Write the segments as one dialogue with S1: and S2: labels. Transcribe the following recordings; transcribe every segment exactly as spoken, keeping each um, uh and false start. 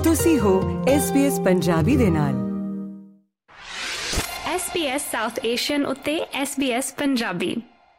S1: ਤੁਸੀਂ ਹੋ S B S Punjabi ਦੇ ਨਾਲ।
S2: S B S South Asian ਉੱਤੇ S B S Punjabi.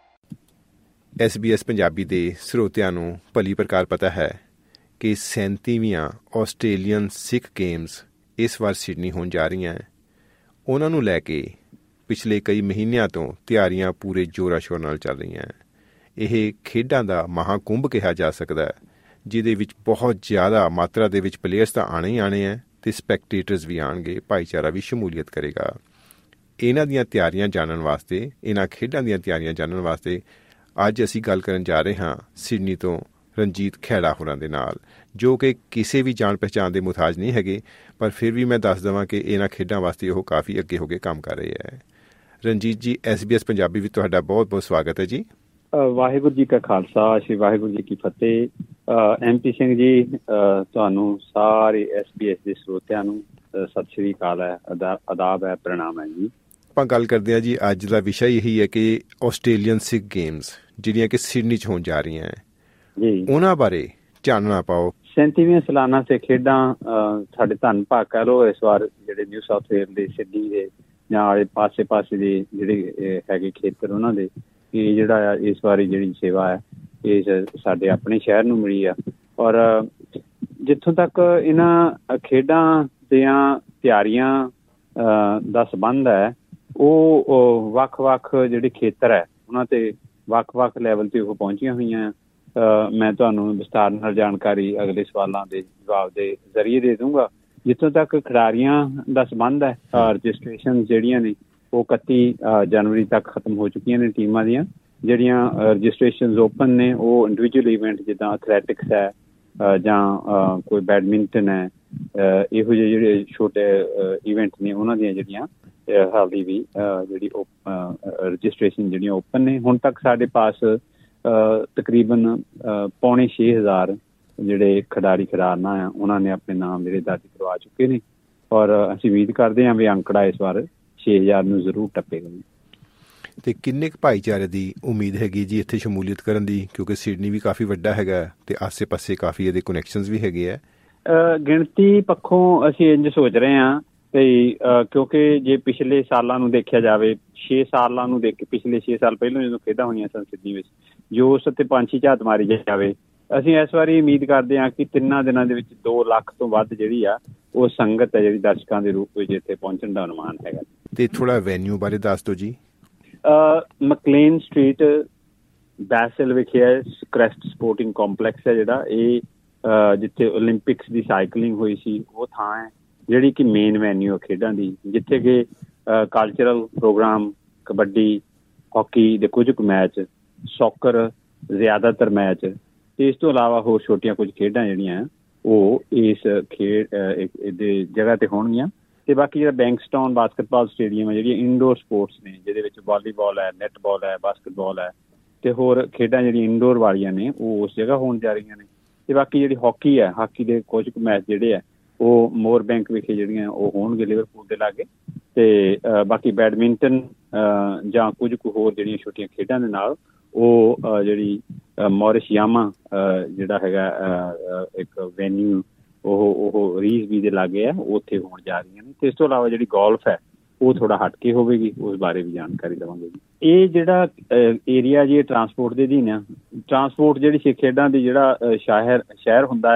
S3: S B S Punjabi ਦੇ ਸਰੋਤਿਆਂ ਨੂੰ ਭਲੀ ਪ੍ਰਕਾਰ ਪਤਾ ਹੈ ਕਿ ਸੈਂਤੀਵੀਆਂ ਆਸਟ੍ਰੇਲੀਅਨ ਸਿੱਖ ਗੇਮਸ ਇਸ ਵਾਰ ਸਿਡਨੀ ਹੋਣ ਜਾ ਰਹੀਆਂ। ਉਹਨਾਂ ਨੂੰ ਲੈ ਕੇ ਪਿਛਲੇ ਕਈ ਮਹੀਨਿਆਂ ਤੋਂ ਤਿਆਰੀਆਂ ਪੂਰੇ ਜ਼ੋਰਾਂ ਸ਼ੋਰ ਨਾਲ ਚੱਲ ਰਹੀਆਂ। ਇਹ ਖੇਡਾਂ ਦਾ ਮਹਾਂਕੁੰਭ ਕਿਹਾ ਜਾ ਸਕਦਾ ਹੈ, ਜਿਹਦੇ ਵਿੱਚ ਬਹੁਤ ਜ਼ਿਆਦਾ ਮਾਤਰਾ ਦੇ ਵਿੱਚ ਪਲੇਅਰਸ ਤਾਂ ਆਉਣੇ ਹੀ ਆਉਣੇ ਹੈ ਅਤੇ ਸਪੈਕਟੇਟਰਸ ਵੀ ਆਉਣਗੇ, ਭਾਈਚਾਰਾ ਵੀ ਸ਼ਮੂਲੀਅਤ ਕਰੇਗਾ। ਇਹਨਾਂ ਦੀਆਂ ਤਿਆਰੀਆਂ ਜਾਣਨ ਵਾਸਤੇ, ਇਹਨਾਂ ਖੇਡਾਂ ਦੀਆਂ ਤਿਆਰੀਆਂ ਜਾਣਨ ਵਾਸਤੇ ਅੱਜ ਅਸੀਂ ਗੱਲ ਕਰਨ ਜਾ ਰਹੇ ਹਾਂ ਸਿਡਨੀ ਤੋਂ ਰਣਜੀਤ ਖੈੜਾ ਹੋਰਾਂ ਦੇ ਨਾਲ, ਜੋ ਕਿ ਕਿਸੇ ਵੀ ਜਾਣ ਪਹਿਚਾਣ ਦੇ ਮੁਹਤਾਜ ਨਹੀਂ ਹੈਗੇ, ਪਰ ਫਿਰ ਵੀ ਮੈਂ ਦੱਸ ਦੇਵਾਂ ਕਿ ਇਹਨਾਂ ਖੇਡਾਂ ਵਾਸਤੇ ਉਹ ਕਾਫੀ ਅੱਗੇ ਹੋ ਕੇ ਕੰਮ ਕਰ ਰਹੇ ਹੈ। ਰਣਜੀਤ ਜੀ, ਐਸ ਬੀ ਐਸ ਪੰਜਾਬੀ ਵਿੱਚ ਤੁਹਾਡਾ ਬਹੁਤ ਬਹੁਤ ਸਵਾਗਤ ਹੈ ਜੀ।
S4: ਵਾਹਿਗੁਰੂ ਜੀ ਕਾ ਖਾਲਸਾ, ਸ਼੍ਰੀ ਵਾਹਿਗੁਰੂ ਜੀ ਕੀ ਫਤਿਹ। ਐਮ ਪੀ ਸਿੰਘ ਜੀ, ਤੁਹਾਨੂੰ ਸਾਰੇ ਐਸ ਬੀ ਐਸ ਦੇ ਸਰੋਤਿਆਂ ਨੂੰ ਸਤਿ ਸ਼੍ਰੀ ਅਕਾਲ ਹੈ, ਆਦਾਬ ਹੈ, ਪ੍ਰਣਾਮ ਹੈ ਜੀ।
S3: ਆਪਾਂ ਗੱਲ ਕਰਦੇ ਹਾਂ ਜੀ, ਅੱਜ ਦਾ ਵਿਸ਼ਾ ਇਹੀ ਹੈ ਕਿ ਆਸਟ੍ਰੇਲੀਅਨ ਸਿੱਖ ਗੇਮਸ ਜਿਹੜੀਆਂ ਕਿ ਸਿਡਨੀ 'ਚ ਹੋਣ ਜਾ ਰਹੀਆਂ ਹੈ ਜੀ, ਉਹਨਾਂ ਬਾਰੇ ਚਾਨਣਾ ਪਾਓ।
S4: ਸੈਂਤੀਵੀਆਂ ਸਾਲਾਨਾ ਸਿੱਖ ਖੇਡਾਂ ਸਾਡੇ ਧੰਨ ਭਾਗ ਕਹਿ ਲਓ ਇਸ ਵਾਰ ਜਿਹੜੇ ਨਿਊ ਸਾਊਥ ਵੇਲ ਦੇ, ਸਿਡਨੀ ਦੇ ਜਾਂ ਆਲੇ ਪਾਸੇ ਪਾਸੇ ਦੇ ਜਿਹੜੇ ਹੈਗੇ ਖੇਤਰ, ਉਹਨਾਂ ਦੇ ਇਹ ਜਿਹੜਾ ਆ ਇਸ ਵਾਰੀ ਜਿਹੜੀ ਸੇਵਾ ਹੈ ਇਹ ਸਾਡੇ ਆਪਣੇ ਸ਼ਹਿਰ ਨੂੰ ਮਿਲੀ ਆ। ਔਰ ਜਿੱਥੋਂ ਤੱਕ ਇਹਨਾਂ ਖੇਡਾਂ ਦੀਆਂ ਤਿਆਰੀਆਂ ਦਾ ਸੰਬੰਧ ਹੈ, ਉਹ ਵੱਖ ਵੱਖ ਜਿਹੜੇ ਖੇਤਰ ਹੈ ਉਹਨਾਂ 'ਤੇ ਵੱਖ ਵੱਖ ਲੈਵਲ 'ਤੇ ਉਹ ਪਹੁੰਚੀਆਂ ਹੋਈਆਂ। ਮੈਂ ਤੁਹਾਨੂੰ ਵਿਸਤਾਰ ਨਾਲ ਜਾਣਕਾਰੀ ਅਗਲੇ ਸਵਾਲਾਂ ਦੇ ਜਵਾਬ ਦੇ ਜ਼ਰੀਏ ਦੇ ਦੂੰਗਾ। ਜਿੱਥੋਂ ਤੱਕ ਖਿਡਾਰੀਆਂ ਦਾ ਸੰਬੰਧ ਹੈ, ਰਜਿਸਟ੍ਰੇਸ਼ਨ ਜਿਹੜੀਆਂ ਨੇ ਉਹ ਇਕੱਤੀ ਜਨਵਰੀ ਤੱਕ ਖਤਮ ਹੋ ਚੁੱਕੀਆਂ ਨੇ। ਟੀਮਾਂ ਦੀਆਂ ਜਿਹੜੀਆਂ ਰਜਿਸਟ੍ਰੇਸ਼ਨ ਓਪਨ ਨੇ, ਉਹ ਇੰਡੀਵਿਜੂਅਲ ਇਵੈਂਟ ਜਿੱਦਾਂ ਐਥਲੈਟਿਕਸ ਹੈ ਜਾਂ ਕੋਈ ਬੈਡਮਿੰਟਨ ਹੈ, ਇਹੋ ਜਿਹੇ ਜਿਹੜੇ ਛੋਟੇ ਇਵੈਂਟ ਨੇ ਉਹਨਾਂ ਦੀਆਂ ਜਿਹੜੀਆਂ ਹਾਲੀ ਵੀ ਜਿਹੜੀ ਰਜਿਸਟ੍ਰੇਸ਼ਨ ਜਿਹੜੀਆਂ ਓਪਨ ਨੇ। ਹੁਣ ਤੱਕ ਸਾਡੇ ਪਾਸ ਤਕਰੀਬਨ ਪੌਣੇ ਛੇ ਹਜ਼ਾਰ ਜਿਹੜੇ ਖਿਡਾਰੀ ਖਿਡਾਰਨਾ ਆ ਉਹਨਾਂ ਨੇ ਆਪਣੇ ਨਾਮ ਜਿਹੜੇ ਦਰਜ ਕਰਵਾ ਚੁੱਕੇ ਨੇ, ਔਰ ਅਸੀਂ ਉਮੀਦ ਕਰਦੇ ਹਾਂ ਵੀ ਅੰਕੜਾ ਇਸ ਵਾਰ ਛੇ ਹਜ਼ਾਰ ਨੂੰ ਜ਼ਰੂਰ ਟੱਪੇਗਾ।
S3: ਅਤੇ ਕਿੰਨੇ ਕੁ ਭਾਈਚਾਰੇ ਦੀ ਉਮੀਦ ਹੈਗੀ ਜੀ ਇੱਥੇ ਸ਼ਮੂਲੀਅਤ ਕਰਨ ਦੀ, ਕਿਉਂਕਿ ਸਿਡਨੀ ਵੀ ਕਾਫੀ ਵੱਡਾ ਹੈਗਾ ਅਤੇ ਆਸੇ ਪਾਸੇ ਕਾਫੀ ਇਹਦੇ ਕਨੈਕਸ਼ਨਸ ਵੀ ਹੈਗੇ ਆ?
S4: ਗਿਣਤੀ ਪੱਖੋਂ ਅਸੀਂ ਇੰਝ ਸੋਚ ਰਹੇ ਹਾਂ ਕਿ ਕਿਉਂਕਿ ਜੇ ਪਿਛਲੇ ਸਾਲਾਂ ਨੂੰ ਦੇਖਿਆ ਜਾਵੇ, ਛੇ ਸਾਲਾਂ ਨੂੰ ਦੇਖ ਕੇ, ਪਿਛਲੇ ਛੇ ਸਾਲ ਪਹਿਲਾਂ ਜਦੋਂ ਖੇਡਾਂ ਹੋਈਆਂ ਸਨ ਸਿਡਨੀ ਵਿੱਚ, ਜੋਸ਼ ਅਤੇ ਪੰਛੀ ਝਾਤ ਮਾਰੀ ਜਾਵੇ, ਅਸੀਂ ਇਸ ਵਾਰੀ ਉਮੀਦ ਕਰਦੇ ਹਾਂ ਕਿ ਤਿੰਨਾਂ ਦਿਨਾਂ ਦੇ ਵਿੱਚ ਦੋ ਲੱਖ ਤੋਂ ਵੱਧ ਜਿਹੜੀ ਆ ਉਹ ਸੰਗਤ ਹੈ ਜਿਹੜੀ ਦਰਸ਼ਕਾਂ ਦੇ ਰੂਪ ਵਿੱਚ ਇੱਥੇ ਪਹੁੰਚਣ ਦਾ ਅਨੁਮਾਨ ਹੈਗਾ। ਅਤੇ
S3: ਥੋੜ੍ਹਾ ਵੈਨਿਊ ਬਾਰੇ ਦੱਸ ਦਿਓ ਜੀ।
S4: ਮਕਲੇਨ ਸਟਰੀਟ ਬੈਸਲ ਵਿਖੇ ਹੈ ਕ੍ਰੈਸਟ ਸਪੋਰਟਿੰਗ ਕੰਪਲੈਕਸ ਹੈ ਜਿਹੜਾ, ਇਹ ਜਿੱਥੇ ਓਲੰਪਿਕਸ ਦੀ ਸਾਈਕਲਿੰਗ ਹੋਈ ਸੀ ਉਹ ਥਾਂ ਹੈ ਜਿਹੜੀ ਕਿ ਮੇਨ ਵੈਨਿਊ ਖੇਡਾਂ ਦੀ, ਜਿੱਥੇ ਕਿ ਕਲਚਰਲ ਪ੍ਰੋਗਰਾਮ, ਕਬੱਡੀ, ਹਾਕੀ ਦੇ ਕੁਝ ਕੁ ਮੈਚ, ਸੌਕਰ ਜ਼ਿਆਦਾਤਰ ਮੈਚ, ਅਤੇ ਇਸ ਤੋਂ ਇਲਾਵਾ ਹੋਰ ਛੋਟੀਆਂ ਕੁਝ ਖੇਡਾਂ ਜਿਹੜੀਆਂ ਉਹ ਇਸ ਖੇਡ ਇਹਦੇ ਜਗ੍ਹਾ 'ਤੇ ਹੋਣਗੀਆਂ। ਅਤੇ ਬਾਕੀ ਜਿਹੜਾ ਬੈਂਕਸਟਾਊਨ ਬਾਸਕਟਬਾਲ ਸਟੇਡੀਅਮ ਹੈ, ਜਿਹੜੀਆਂ ਇਨਡੋਰ ਸਪੋਰਟਸ ਨੇ ਜਿਹਦੇ ਵਿੱਚ ਵਾਲੀਬਾਲ ਹੈ, ਨੈੱਟਬਾਲ ਹੈ, ਬਾਸਕਟਬਾਲ ਹੈ, ਅਤੇ ਹੋਰ ਖੇਡਾਂ ਜਿਹੜੀਆਂ ਇਨਡੋਰ ਵਾਲੀਆਂ ਨੇ ਉਹ ਉਸ ਜਗ੍ਹਾ ਹੋਣ ਜਾ ਰਹੀਆਂ ਨੇ। ਅਤੇ ਬਾਕੀ ਜਿਹੜੀ ਹਾਕੀ ਹੈ, ਹਾਕੀ ਦੇ ਕੁਝ ਕੁ ਮੈਚ ਜਿਹੜੇ ਹੈ ਉਹ ਮੋਰ ਬੈਂਕ ਵਿਖੇ ਜਿਹੜੀਆਂ ਉਹ ਹੋਣਗੇ ਲਿਵਰਪੂਲ ਦੇ ਲਾਗੇ। ਅਤੇ ਬਾਕੀ ਬੈਡਮਿੰਟਨ ਜਾਂ ਕੁਝ ਕੁ ਹੋਰ ਜਿਹੜੀਆਂ ਛੋਟੀਆਂ ਖੇਡਾਂ ਦੇ ਨਾਲ ਉਹ ਜਿਹੜੀ ਮੌਰਿਸ ਯਾਮਾ ਜਿਹੜਾ ਹੈਗਾ ਇੱਕ ਵੈਨਿਊ ਉਹ ਉਹ ਰੀਸ ਵੀ ਦੇ ਲਾਗੇ ਹੈ, ਉੱਥੇ ਹੋਣ ਜਾ ਰਹੀਆਂ ਨੇ। ਅਤੇ ਇਸ ਤੋਂ ਇਲਾਵਾ ਜਿਹੜੀ ਗੋਲਫ ਹੈ ਉਹ ਥੋੜ੍ਹਾ ਹਟ ਕੇ ਹੋਵੇਗੀ, ਉਸ ਬਾਰੇ ਵੀ ਜਾਣਕਾਰੀ ਦੇਵਾਂਗੇ ਜੀ। ਇਹ ਜਿਹੜਾ ਏਰੀਆ ਜੀ ਟਰਾਂਸਪੋਰਟ ਦੇ ਅਧੀਨ ਆ। ਟਰਾਂਸਪੋਰਟ ਜਿਹੜੀ ਸਿੱਖ ਖੇਡਾਂ ਦੀ ਜਿਹੜਾ ਸ਼ਹਿਰ ਸ਼ਹਿਰ ਹੁੰਦਾ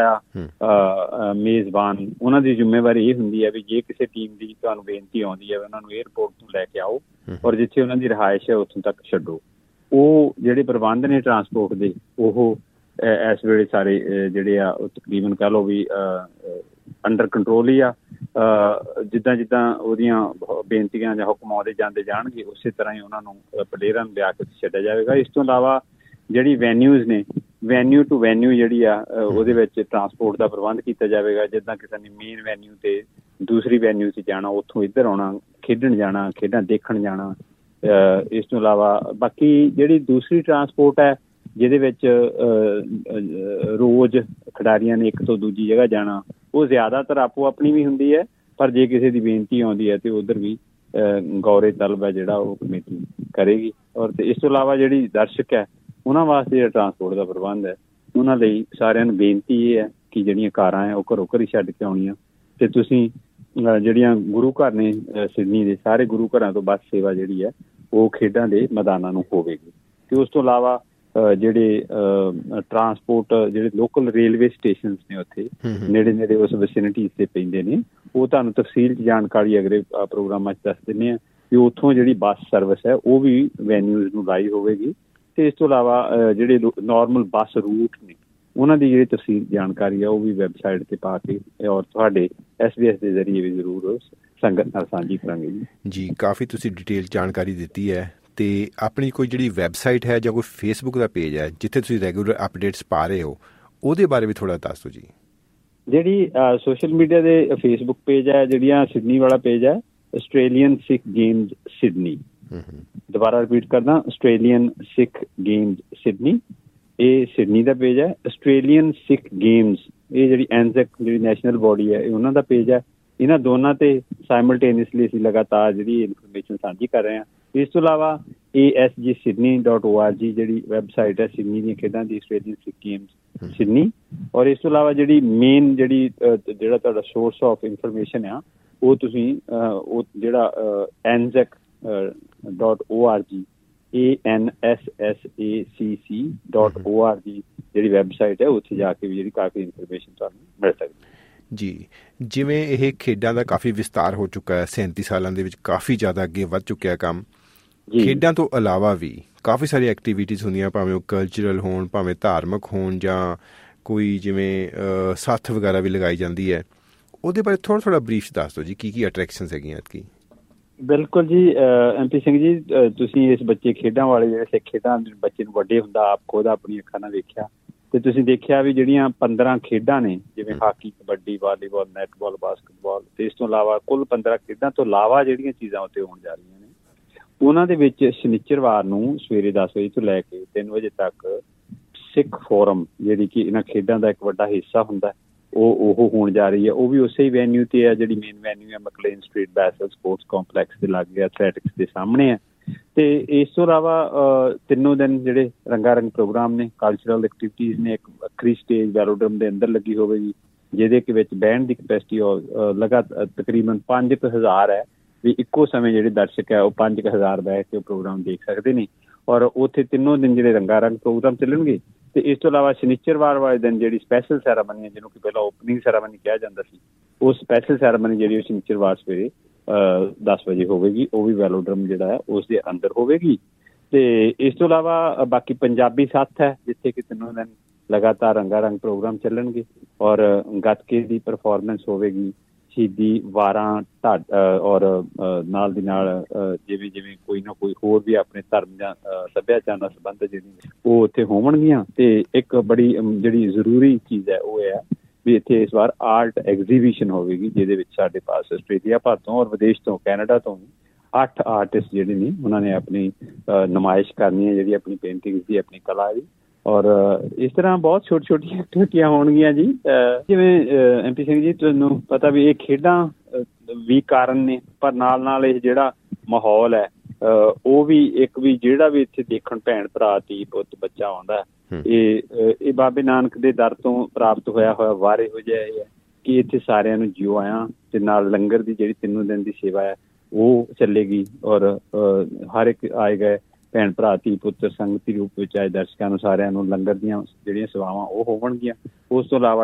S4: ਆ ਮੇਜ਼ਬਾਨ, ਉਹਨਾਂ ਦੀ ਜ਼ਿੰਮੇਵਾਰੀ ਇਹ ਹੁੰਦੀ ਹੈ ਵੀ ਜੇ ਕਿਸੇ ਟੀਮ ਦੀ ਤੁਹਾਨੂੰ ਬੇਨਤੀ ਆਉਂਦੀ ਹੈ ਉਹਨਾਂ ਨੂੰ ਏਅਰਪੋਰਟ ਤੋਂ ਲੈ ਕੇ ਆਓ ਔਰ ਜਿੱਥੇ ਉਹਨਾਂ ਦੀ ਰਿਹਾਇਸ਼ ਹੈ ਉੱਥੋਂ ਤੱਕ ਛੱਡੋ। ਉਹ ਜਿਹੜੇ ਪ੍ਰਬੰਧ ਨੇ ਟਰਾਂਸਪੋਰਟ ਦੇ ਉਹ ਇਸ ਵੇਲੇ ਸਾਰੇ ਜਿਹੜੇ ਆ ਉਹ ਤਕਰੀਬਨ ਕਹਿ ਲਓ ਵੀ ਅੰਡਰ ਕੰਟਰੋਲ ਹੀ ਆ। ਜਿੱਦਾਂ ਜਿੱਦਾਂ ਉਹਦੀਆਂ ਬੇਨਤੀਆਂ ਜਾਂ ਹੁਕਮ ਆਉਂਦੇ ਜਾਂਦੇ ਜਾਣਗੇ ਉਸੇ ਤਰ੍ਹਾਂ ਹੀ ਉਹਨਾਂ ਨੂੰ ਪਲੇਅਰਾਂ ਨੂੰ ਲਿਆ ਕੇ ਛੱਡਿਆ ਜਾਵੇਗਾ। ਇਸ ਤੋਂ ਇਲਾਵਾ ਜਿਹੜੀ ਵੈਨਿਊਜ਼ ਨੇ, ਵੈਨਿਊ ਟੂ ਵੈਨਿਊ ਜਿਹੜੀ ਆ ਉਹਦੇ ਵਿੱਚ ਟਰਾਂਸਪੋਰਟ ਦਾ ਪ੍ਰਬੰਧ ਕੀਤਾ ਜਾਵੇਗਾ। ਜਿੱਦਾਂ ਕਿਸੇ ਨੇ ਮੇਨ ਵੈਨਿਊ 'ਤੇ ਦੂਸਰੀ ਵੈਨਿਊ 'ਚ ਜਾਣਾ, ਉੱਥੋਂ ਇੱਧਰ ਆਉਣਾ, ਖੇਡਣ ਜਾਣਾ, ਖੇਡਾਂ ਦੇਖਣ ਜਾਣਾ। ਇਸ ਤੋਂ ਇਲਾਵਾ ਬਾਕੀ ਜਿਹੜੀ ਦੂਸਰੀ ਟਰਾਂਸਪੋਰਟ ਹੈ ਜਿਹਦੇ ਵਿੱਚ ਰੋਜ਼ ਖਿਡਾਰੀਆਂ ਨੇ ਇੱਕ ਤੋਂ ਦੂਜੀ ਜਗ੍ਹਾ ਜਾਣਾ, ਉਹ ਜ਼ਿਆਦਾਤਰ ਆਪੋ ਆਪਣੀ ਵੀ ਹੁੰਦੀ ਹੈ, ਪਰ ਜੇ ਕਿਸੇ ਦੀ ਬੇਨਤੀ ਆਉਂਦੀ ਹੈ ਤਾਂ ਉੱਧਰ ਵੀ ਗੌਰੇ ਤਲਬ ਹੈ ਜਿਹੜਾ ਉਹ ਕਮੇਟੀ ਕਰੇਗੀ। ਔਰ ਇਸ ਤੋਂ ਇਲਾਵਾ ਜਿਹੜੀ ਦਰਸ਼ਕ ਹੈ ਉਹਨਾਂ ਵਾਸਤੇ ਜਿਹੜਾ ਟਰਾਂਸਪੋਰਟ ਦਾ ਪ੍ਰਬੰਧ ਹੈ ਉਹਨਾਂ ਲਈ ਸਾਰਿਆਂ ਨੂੰ ਬੇਨਤੀ ਇਹ ਹੈ ਬਾਕੀ ਜਿਹੜੀਆਂ ਕਾਰਾਂ ਹੈ ਉਹ ਘਰੋਂ ਘਰੀ ਛੱਡ ਕੇ ਆਉਣੀਆਂ। ਅਤੇ ਤੁਸੀਂ ਜਿਹੜੀਆਂ ਗੁਰੂ ਘਰ ਨੇ ਸਿਡਨੀ ਦੇ ਸਾਰੇ ਗੁਰੂ ਘਰਾਂ ਤੋਂ ਬੱਸ ਸੇਵਾ ਜਿਹੜੀ ਹੈ ਉਹ ਖੇਡਾਂ ਦੇ ਮੈਦਾਨਾਂ ਨੂੰ ਹੋਵੇਗੀ। ਅਤੇ ਉਸ ਤੋਂ ਇਲਾਵਾ ਜਿਹੜੇ ਟਰਾਂਸਪੋਰਟ ਜਿਹੜੇ ਲੋਕਲ ਰੇਲਵੇ ਸਟੇਸ਼ਨਸ ਨੇ ਉੱਥੇ ਨੇੜੇ ਨੇੜੇ ਉਸ ਵਿਸਿਨਿਟੀਜ਼ 'ਤੇ ਪੈਂਦੇ ਨੇ, ਉਹ ਤੁਹਾਨੂੰ ਤਫਸੀਲ 'ਚ ਜਾਣਕਾਰੀ ਅਗਲੇ ਪ੍ਰੋਗਰਾਮਾਂ 'ਚ ਦੱਸ ਦਿੰਦੇ ਹਾਂ ਕਿ ਉੱਥੋਂ ਜਿਹੜੀ ਬੱਸ ਸਰਵਿਸ ਹੈ ਉਹ ਵੀ ਵੈਨਿਊਜ਼ ਨੂੰ ਲਾਈ ਹੋਵੇਗੀ। ਅਤੇ ਇਸ ਤੋਂ ਇਲਾਵਾ ਜਿਹੜੇ ਨੋਰਮਲ ਬੱਸ ਰੂਟ ਨੇ ਉਹਨਾਂ ਦੀ ਜਿਹੜੀ ਤਫਸੀਲ ਜਾਣਕਾਰੀ ਹੈ ਉਹ ਵੀ ਵੈਬਸਾਈਟ 'ਤੇ ਪਾ ਕੇ ਔਰ ਤੁਹਾਡੇ ਐਸ ਬੀ ਐਸ ਦੇ ਜ਼ਰੀਏ ਵੀ ਜ਼ਰੂਰ ਸੰਗਤ ਨਾਲ ਸਾਂਝੀ ਕਰਾਂਗੇ ਜੀ।
S3: ਜੀ, ਕਾਫੀ ਤੁਸੀਂ ਡਿਟੇਲ ਜਾਣਕਾਰੀ ਦਿੱਤੀ ਹੈ। ਅਤੇ ਆਪਣੀ ਕੋਈ ਜਿਹੜੀ ਵੈਬਸਾਈਟ ਹੈ ਜਾਂ ਕੋਈ ਫੇਸਬੁੱਕ ਦਾ ਪੇਜ ਹੈ ਜਿੱਥੇ ਤੁਸੀਂ ਰੈਗੂਲਰ ਅਪਡੇਟਸ ਪਾ ਰਹੇ ਹੋ, ਉਹਦੇ ਬਾਰੇ ਵੀ ਥੋੜ੍ਹਾ ਦੱਸ ਦਿਓ ਜੀ।
S4: ਜਿਹੜੀ ਸੋਸ਼ਲ ਮੀਡੀਆ ਦੇ ਫੇਸਬੁੱਕ ਪੇਜ ਹੈ, ਜਿਹੜੀਆਂ ਸਿਡਨੀ ਵਾਲਾ ਪੇਜ ਹੈ ਆਸਟ੍ਰੇਲੀਅਨ ਸਿੱਖ ਗੇਮਜ਼ ਸਿਡਨੀ, ਦੁਬਾਰਾ ਰਿਪੀਟ ਕਰਦਾ ਆਸਟ੍ਰੇਲੀਅਨ ਸਿੱਖ ਗੇਮਜ਼ ਸਿਡਨੀ, ਇਹ ਸਿਡਨੀ ਦਾ ਪੇਜ ਹੈ। ਆਸਟ੍ਰੇਲੀਅਨ ਸਿੱਖ ਗੇਮਜ਼ ਇਹ ਜਿਹੜੀ ਐਨਜ਼ੈਕ ਜਿਹੜੀ ਨੈਸ਼ਨਲ ਬੋਡੀ ਹੈ ਇਹ ਉਹਨਾਂ ਦਾ ਪੇਜ ਹੈ। ਇਹਨਾਂ ਦੋਨਾਂ 'ਤੇ ਸਾਈਮਲਟੇਨੀਅਸਲੀ ਅਸੀਂ ਲਗਾਤਾਰ ਜਿਹੜੀ ਇਨਫੋਰਮੇਸ਼ਨ ਸਾਂਝੀ ਕਰ ਰਹੇ ਹਾਂ। ਇਸ ਤੋਂ ਇਲਾਵਾ A S G Sydney dot O R G ਜਿਹੜੀ ਵੈਬਸਾਈਟ ਹੈ ਸਿਡਨੀ ਦੀਆਂ ਖੇਡਾਂ ਦੀ ਆਸਟ੍ਰੇਲੀਅਨ ਸਿੱਖ ਗੇਮਜ਼ ਸਿਡਨੀ, ਔਰ ਇਸ ਤੋਂ ਇਲਾਵਾ ਜਿਹੜੀ ਮੇਨ ਜਿਹੜੀ ਜਿਹੜਾ ਤੁਹਾਡਾ ਸੋਰਸ ਆਫ ਇਨਫੋਰਮੇਸ਼ਨ ਆ ਉਹ ਤੁਸੀਂ ਉਹ ਜਿਹੜਾ Anzac dot O R G A N S S A C C dot O R G ਜਿਹੜੀ ਵੈਬਸਾਈਟ ਹੈ ਉੱਥੇ ਜਾ ਕੇ ਵੀ ਜਿਹੜੀ ਕਾਫੀ ਇਨਫੋਰਮੇਸ਼ਨ ਤੁਹਾਨੂੰ ਮਿਲ ਸਕਦੀ ਹੈ।
S3: ਜੀ, ਜਿਵੇਂ ਇਹ ਖੇਡਾਂ ਦਾ ਕਾਫੀ ਵਿਸਤਾਰ ਹੋ ਚੁੱਕਾ ਹੈ, ਸੈਂਤੀ ਸਾਲਾਂ ਦੇ ਵਿੱਚ ਕਾਫੀ ਜ਼ਿਆਦਾ ਅੱਗੇ ਵੱਧ ਚੁੱਕਿਆ ਕੰਮ। ਖੇਡਾਂ ਤੋਂ ਇਲਾਵਾ ਵੀ ਕਾਫੀ ਸਾਰੀ ਐਕਟੀਵਿਟੀਜ਼ ਹੁੰਦੀਆਂ, ਭਾਵੇਂ ਉਹ ਕਲਚਰਲ ਹੋਣ, ਭਾਵੇਂ ਧਾਰਮਿਕ ਹੋਣ, ਜਾਂ ਕੋਈ ਜਿਵੇਂ ਸੱਥ ਵਗੈਰਾ ਵੀ ਲਗਾਈ ਜਾਂਦੀ ਹੈ। ਉਹਦੇ ਬਾਰੇ ਥੋੜ੍ਹਾ ਥੋੜ੍ਹਾ ਬਰੀਫ ਦੱਸ ਦਿਓ ਜੀ, ਕੀ ਕੀ ਅਟਰੈਕਸ਼ਨਸ ਹੈਗੀਆਂ ਕੀ?
S4: ਬਿਲਕੁਲ ਜੀ ਐਮ ਪੀ ਸਿੰਘ ਜੀ, ਤੁਸੀਂ ਇਸ ਬੱਚੇ ਖੇਡਾਂ ਵਾਲੇ ਜਿਹੜੇ ਸਿੱਖ ਖੇਡਾਂ ਬੱਚੇ ਨੂੰ ਵੱਡੇ ਹੁੰਦਾ ਆਪ ਖੁਦ ਆਪਣੀ ਅੱਖਾਂ ਨਾਲ ਵੇਖਿਆ, ਅਤੇ ਤੁਸੀਂ ਦੇਖਿਆ ਵੀ ਜਿਹੜੀਆਂ ਪੰਦਰਾਂ ਖੇਡਾਂ ਨੇ ਜਿਵੇਂ hockey, kabaddi, volleyball, netball, basketball, ਅਤੇ ਇਸ ਤੋਂ ਇਲਾਵਾ ਕੁੱਲ ਪੰਦਰਾਂ ਖੇਡਾਂ ਤੋਂ ਇਲਾਵਾ ਜਿਹੜੀਆਂ ਚੀਜ਼ਾਂ ਉੱਤੇ ਹੋਣ ਜਾ ਰਹੀਆਂ ਨੇ, ਉਹਨਾਂ ਦੇ ਵਿੱਚ ਸ਼ਨੀਚਰਵਾਰ ਨੂੰ ਸਵੇਰੇ ਦਸ ਵਜੇ ਤੋਂ ਲੈ ਕੇ ਤਿੰਨ ਵਜੇ ਤੱਕ ਸਿੱਖ ਫੋਰਮ ਜਿਹੜੀ ਕਿ ਇਹਨਾਂ ਖੇਡਾਂ ਦਾ ਇੱਕ ਵੱਡਾ ਹਿੱਸਾ ਹੁੰਦਾ ਉਹ ਉਹ ਹੋਣ ਜਾ ਰਹੀ ਹੈ। ਉਹ ਵੀ ਉਸੇ ਹੀ ਵੈਨਿਊ 'ਤੇ ਹੈ ਜਿਹੜੀ ਮੇਨ ਵੈਨਿਊ ਹੈ McLean street Bass Hill sports complex ਦੇ ਲਾਗੇ ਐਥਲੈਟਿਕਸ ਦੇ ਸਾਹਮਣੇ ਹੈ। ਅਤੇ ਇਸ ਤੋਂ ਇਲਾਵਾ ਤਿੰਨੋਂ ਦਿਨ ਜਿਹੜੇ ਰੰਗਾ ਰੰਗ ਪ੍ਰੋਗਰਾਮ ਨੇ, ਕਲਚਰਲ ਐਕਟੀਵਿਟੀਜ਼ ਨੇ, ਇੱਕ ਵੱਖਰੀ ਸਟੇਜ ਵੈਲੋਡਰਮ ਦੇ ਅੰਦਰ ਲੱਗੀ ਹੋਵੇਗੀ ਜਿਹਦੇ ਕਿ ਵਿੱਚ ਬੈਂਡ ਦੀ ਕਪੈਸਿਟੀ ਲਗਾਤਾਰ ਤਕਰੀਬਨ ਪੰਜ ਕੁ ਹਜ਼ਾਰ ਹੈ ਵੀ ਇੱਕੋ ਸਮੇਂ ਜਿਹੜੇ ਦਰਸ਼ਕ ਹੈ ਉਹ ਪੰਜ ਕੁ ਹਜ਼ਾਰ ਬੈਠ ਕੇ ਉਹ ਪ੍ਰੋਗਰਾਮ ਦੇਖ ਸਕਦੇ ਨੇ। ਔਰ ਉੱਥੇ ਤਿੰਨੋਂ ਦਿਨ ਜਿਹੜੇ ਰੰਗਾ ਰੰਗ ਪ੍ਰੋਗਰਾਮ ਚੱਲਣਗੇ। ਅਤੇ ਇਸ ਤੋਂ ਇਲਾਵਾ ਸ਼ਨੀਚਰਵਾਰ ਵਾਲੇ ਦਿਨ ਜਿਹੜੀ ਸਪੈਸ਼ਲ ਸੈਰਾਮਨੀ ਹੈ ਜਿਹਨੂੰ ਕਿ ਪਹਿਲਾਂ ਓਪਨਿੰਗ ਸੈਰਾਮਨੀ ਕਿਹਾ ਜਾਂਦਾ ਸੀ, ਉਹ ਸਪੈਸ਼ਲ ਸੈਰਾਮਨੀ ਜਿਹੜੀ ਉਹ ਸ਼ਨੀਚਰਵਾਰ ਸਵੇਰੇ ਦਸ ਵਜੇ ਹੋਵੇਗੀ, ਉਹ ਵੀ ਵੈਲੋਡਰਮ ਜਿਹੜਾ ਹੈ ਉਸ ਦੇ ਅੰਦਰ ਹੋਵੇਗੀ। ਅਤੇ ਇਸ ਤੋਂ ਇਲਾਵਾ ਬਾਕੀ ਪੰਜਾਬੀ ਸੱਥ ਹੈ ਜਿੱਥੇ ਕਿ ਤਿੰਨੋਂ ਦਿਨ ਲਗਾਤਾਰ ਰੰਗਾ ਰੰਗ ਪ੍ਰੋਗਰਾਮ ਚੱਲਣਗੇ ਔਰ ਗੱਤਕੇ ਦੀ ਪਰਫੋਰਮੈਂਸ ਹੋਵੇਗੀ, ਸ਼ਹੀਦੀ ਵਾਰਾਂ ਢਾਡ ਔਰ ਨਾਲ ਦੀ ਨਾਲ ਜਿਵੇਂ ਜਿਵੇਂ ਕੋਈ ਨਾ ਕੋਈ ਹੋਰ ਵੀ ਆਪਣੇ ਧਰਮ ਜਾਂ ਸੱਭਿਆਚਾਰ ਨਾਲ ਸੰਬੰਧ ਜਿਹੜੀ ਉਹ ਉੱਥੇ ਹੋਣਗੀਆਂ। ਅਤੇ ਇੱਕ ਬੜੀ ਜਿਹੜੀ ਜ਼ਰੂਰੀ ਚੀਜ਼ ਹੈ ਉਹ ਹੈ ਵੀ ਇੱਥੇ ਇਸ ਵਾਰ ਆਰਟ ਐਗਜ਼ੀਬਿਸ਼ਨ ਹੋਵੇਗੀ ਜਿਹਦੇ ਵਿੱਚ ਸਾਡੇ ਪਾਸ ਆਸਟ੍ਰੇਲੀਆ ਭਰ ਤੋਂ ਔਰ ਵਿਦੇਸ਼ ਤੋਂ ਕੈਨੇਡਾ ਤੋਂ ਵੀ ਅੱਠ ਆਰਟਿਸਟ ਜਿਹੜੇ ਨੇ ਉਹਨਾਂ ਨੇ ਆਪਣੀ ਨੁਮਾਇਸ਼ ਕਰਨੀ ਹੈ ਜਿਹੜੀ ਆਪਣੀ ਪੇਂਟਿੰਗ ਦੀ, ਆਪਣੀ ਕਲਾ ਦੀ। ਔਰ ਇਸ ਤਰ੍ਹਾਂ ਬਹੁਤ ਛੋਟੀ ਛੋਟੀਆਂ ਐਕਟੀਵਿਟੀਆਂ ਹੋਣਗੀਆਂ ਜੀ। ਜਿਵੇਂ ਐਮ ਪੀ ਸਿੰਘ ਜੀ ਤੁਹਾਨੂੰ ਪਤਾ ਵੀ ਇਹ ਖੇਡਾਂ ਵੀ ਕਾਰਨ ਨੇ, ਪਰ ਨਾਲ ਨਾਲ ਇਹ ਜਿਹੜਾ ਮਾਹੌਲ ਹੈ ਉਹ ਵੀ ਇੱਕ ਵੀ ਜਿਹੜਾ ਵੀ ਇੱਥੇ ਦੇਖਣ ਭੈਣ ਭਰਾ ਧੀ ਪੁੱਤ ਬੱਚਾ ਆਉਂਦਾ ਇਹ ਇਹ ਬਾਬੇ ਨਾਨਕ ਦੇ ਦਰ ਤੋਂ ਪ੍ਰਾਪਤ ਹੋਇਆ ਹੋਇਆ ਵਾਰ ਇਹੋ ਜਿਹਾ ਇਹ ਹੈ ਕਿ ਇੱਥੇ ਸਾਰਿਆਂ ਨੂੰ ਜਿਉ ਆਇਆ। ਅਤੇ ਨਾਲ ਲੰਗਰ ਦੀ ਜਿਹੜੀ ਤਿੰਨੋਂ ਦਿਨ ਦੀ ਸੇਵਾ ਹੈ ਉਹ ਚੱਲੇਗੀ ਔਰ ਹਰ ਇੱਕ ਆਏ ਗਏ ਭੈਣ ਭਰਾ ਧੀ ਪੁੱਤਰ ਸੰਗਤੀ ਰੂਪ ਵਿੱਚ ਆਏ ਦਰਸ਼ਕਾਂ ਨੂੰ ਸਾਰਿਆਂ ਨੂੰ ਲੰਗਰ ਦੀਆਂ ਜਿਹੜੀਆਂ ਸੇਵਾਵਾਂ ਉਹ ਹੋਣਗੀਆਂ। ਉਸ ਤੋਂ ਇਲਾਵਾ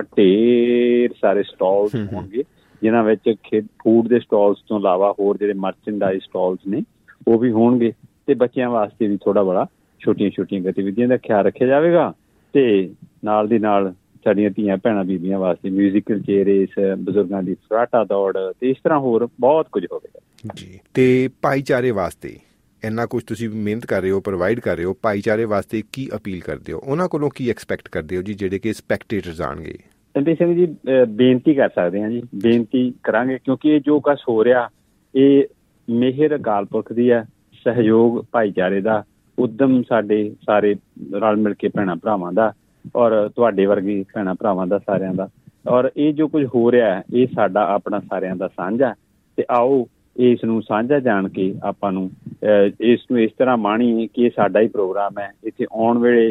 S4: ਢੇਰ ਸਾਰੇ ਸਟਾਲਸ ਹੋਣਗੇ ਜਿਨ੍ਹਾਂ ਵਿੱਚ ਖੇਡ ਫੂਡ ਦੇ ਸਟਾਲਸ ਤੋਂ ਇਲਾਵਾ ਹੋਰ ਜਿਹੜੇ ਮਰਚੈਂਡਾਈਜ਼ ਸਟਾਲਸ ਨੇ ਉਹ ਵੀ ਹੋਣਗੇ। ਅਤੇ ਬੱਚਿਆਂ ਵਾਸਤੇ ਵੀ ਥੋੜ੍ਹਾ ਬੜਾ ਛੋਟੀਆਂ ਛੋਟੀਆਂ ਗਤੀਵਿਧੀਆਂ ਦਾ ਖਿਆਲ ਰੱਖਿਆ ਜਾਵੇਗਾ। ਅਤੇ ਨਾਲ ਦੀ ਨਾਲ ਸਾਡੀਆਂ ਧੀਆਂ ਭੈਣਾਂ ਬੀਬੀਆਂ ਵਾਸਤੇ ਮਿਊਜ਼ੀਕਲ ਚੇਅਰ ਰੇਸ, ਬਜ਼ੁਰਗਾਂ ਦੀ ਫਰਾਟਾ ਦੌੜ ਅਤੇ ਇਸ ਤਰ੍ਹਾਂ ਹੋਰ ਬਹੁਤ ਕੁਝ ਹੋਵੇਗਾ
S3: ਜੀ। ਅਤੇ ਭਾਈਚਾਰੇ ਵਾਸਤੇ ਇੰਨਾ ਕੁਛ ਤੁਸੀਂ ਮਿਹਨਤ ਕਰ ਰਹੇ ਹੋ, ਪ੍ਰੋਵਾਈਡ ਕਰ ਰਹੇ ਹੋ, ਭਾਈਚਾਰੇ ਵਾਸਤੇ ਕੀ ਅਪੀਲ ਕਰਦੇ ਹੋ, ਉਹਨਾਂ ਕੋਲੋਂ ਕੀ ਐਕਸਪੈਕਟ ਕਰਦੇ ਹੋ ਜੀ ਜਿਹੜੇ ਕਿ ਸਪੈਕਟੇਟਰਸ ਆਉਣਗੇ? ਐਮ ਪੀ
S4: ਸਿੰਘ ਜੀ ਬੇਨਤੀ ਕਰ ਸਕਦੇ ਹਾਂ ਜੀ, ਬੇਨਤੀ ਕਰਾਂਗੇ ਕਿਉਂਕਿ ਇਹ ਜੋ ਕੁਛ ਹੋ ਰਿਹਾ ਇਹ ਮਿਹਰ ਅਕਾਲ ਪੁਰਖ ਦੀ ਹੈ, ਸਹਿਯੋਗ ਭਾਈਚਾਰੇ ਦਾ, ਉੱਦਮ ਸਾਡੇ ਸਾਰੇ ਰਲ ਮਿਲ ਕੇ ਭੈਣਾਂ ਭਰਾਵਾਂ ਦਾ ਔਰ ਤੁਹਾਡੇ ਵਰਗੇ ਭੈਣਾਂ ਭਰਾਵਾਂ ਦਾ ਸਾਰਿਆਂ ਦਾ। ਔਰ ਇਹ ਜੋ ਕੁਝ ਹੋ ਰਿਹਾ ਇਹ ਸਾਡਾ ਆਪਣਾ ਸਾਰਿਆਂ ਦਾ ਸਾਂਝਾ। ਅਤੇ ਆਓ ਇਸ ਨੂੰ ਸਾਂਝਾ ਜਾਣ ਕੇ ਆਪਾਂ ਨੂੰ ਇਸ ਨੂੰ ਇਸ ਤਰ੍ਹਾਂ ਮਾਣੀਏ ਕਿ ਇਹ ਸਾਡਾ ਹੀ ਪ੍ਰੋਗਰਾਮ ਹੈ। ਇੱਥੇ ਆਉਣ ਵੇਲੇ